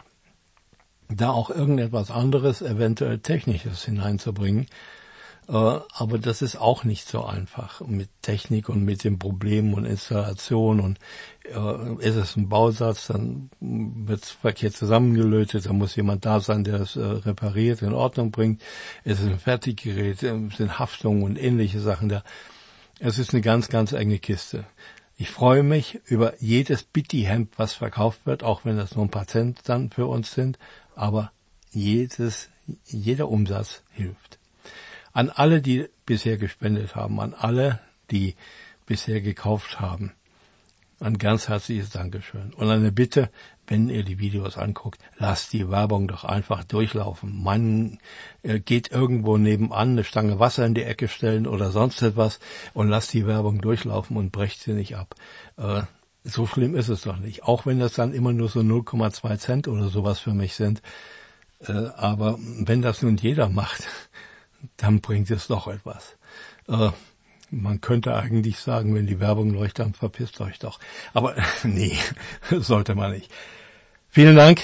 da auch irgendetwas anderes, eventuell Technisches hineinzubringen. Äh, aber das ist auch nicht so einfach mit Technik und mit den Problemen und Installation. Und äh, ist es ein Bausatz, dann wird es verkehrt zusammengelötet, dann muss jemand da sein, der es äh, repariert, in Ordnung bringt. Es ist ein Fertiggerät, äh, sind Haftungen und ähnliche Sachen da. Es ist eine ganz, ganz enge Kiste. Ich freue mich über jedes Bitti-Hemd, was verkauft wird, auch wenn das nur ein paar Cent dann für uns sind. Aber jedes, jeder Umsatz hilft. An alle, die bisher gespendet haben, an alle, die bisher gekauft haben, ein ganz herzliches Dankeschön. Und eine Bitte, wenn ihr die Videos anguckt, lasst die Werbung doch einfach durchlaufen. Man äh, geht irgendwo nebenan eine Stange Wasser in die Ecke stellen oder sonst etwas und lasst die Werbung durchlaufen und brecht sie nicht ab. Äh, So schlimm ist es doch nicht. Auch wenn das dann immer nur so null Komma zwei Cent oder sowas für mich sind. Äh, aber wenn das nun jeder macht, dann bringt es doch etwas. Äh, man könnte eigentlich sagen, wenn die Werbung läuft, dann verpisst euch doch. Aber nee, sollte man nicht. Vielen Dank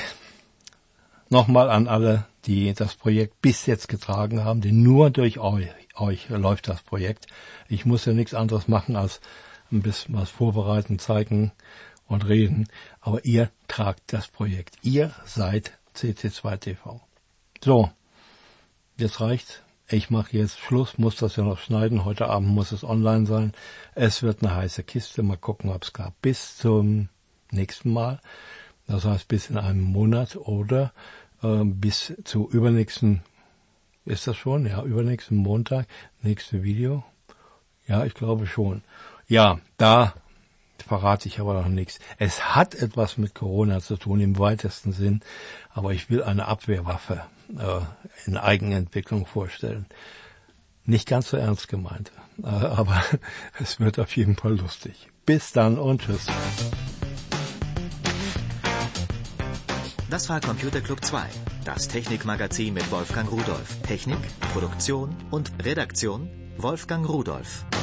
nochmal an alle, die das Projekt bis jetzt getragen haben. Denn nur durch euch, euch läuft das Projekt. Ich muss ja nichts anderes machen als ein bisschen was vorbereiten, zeigen und reden. Aber ihr tragt das Projekt. Ihr seid C C zwei T V. So, jetzt reicht's. Ich mache jetzt Schluss, muss das ja noch schneiden. Heute Abend muss es online sein. Es wird eine heiße Kiste. Mal gucken, ob es gab. Bis zum nächsten Mal. Das heißt, bis in einem Monat oder äh, bis zu übernächsten, ist das schon? Ja, übernächsten Montag. Nächste Video. Ja, ich glaube schon. Ja, da verrate ich aber noch nichts. Es hat etwas mit Corona zu tun, im weitesten Sinn, aber ich will eine Abwehrwaffe äh, in Eigenentwicklung vorstellen. Nicht ganz so ernst gemeint, äh, aber es wird auf jeden Fall lustig. Bis dann und tschüss. Das war Computer Club zwei, das Technikmagazin mit Wolfgang Rudolph. Technik, Produktion und Redaktion Wolfgang Rudolph.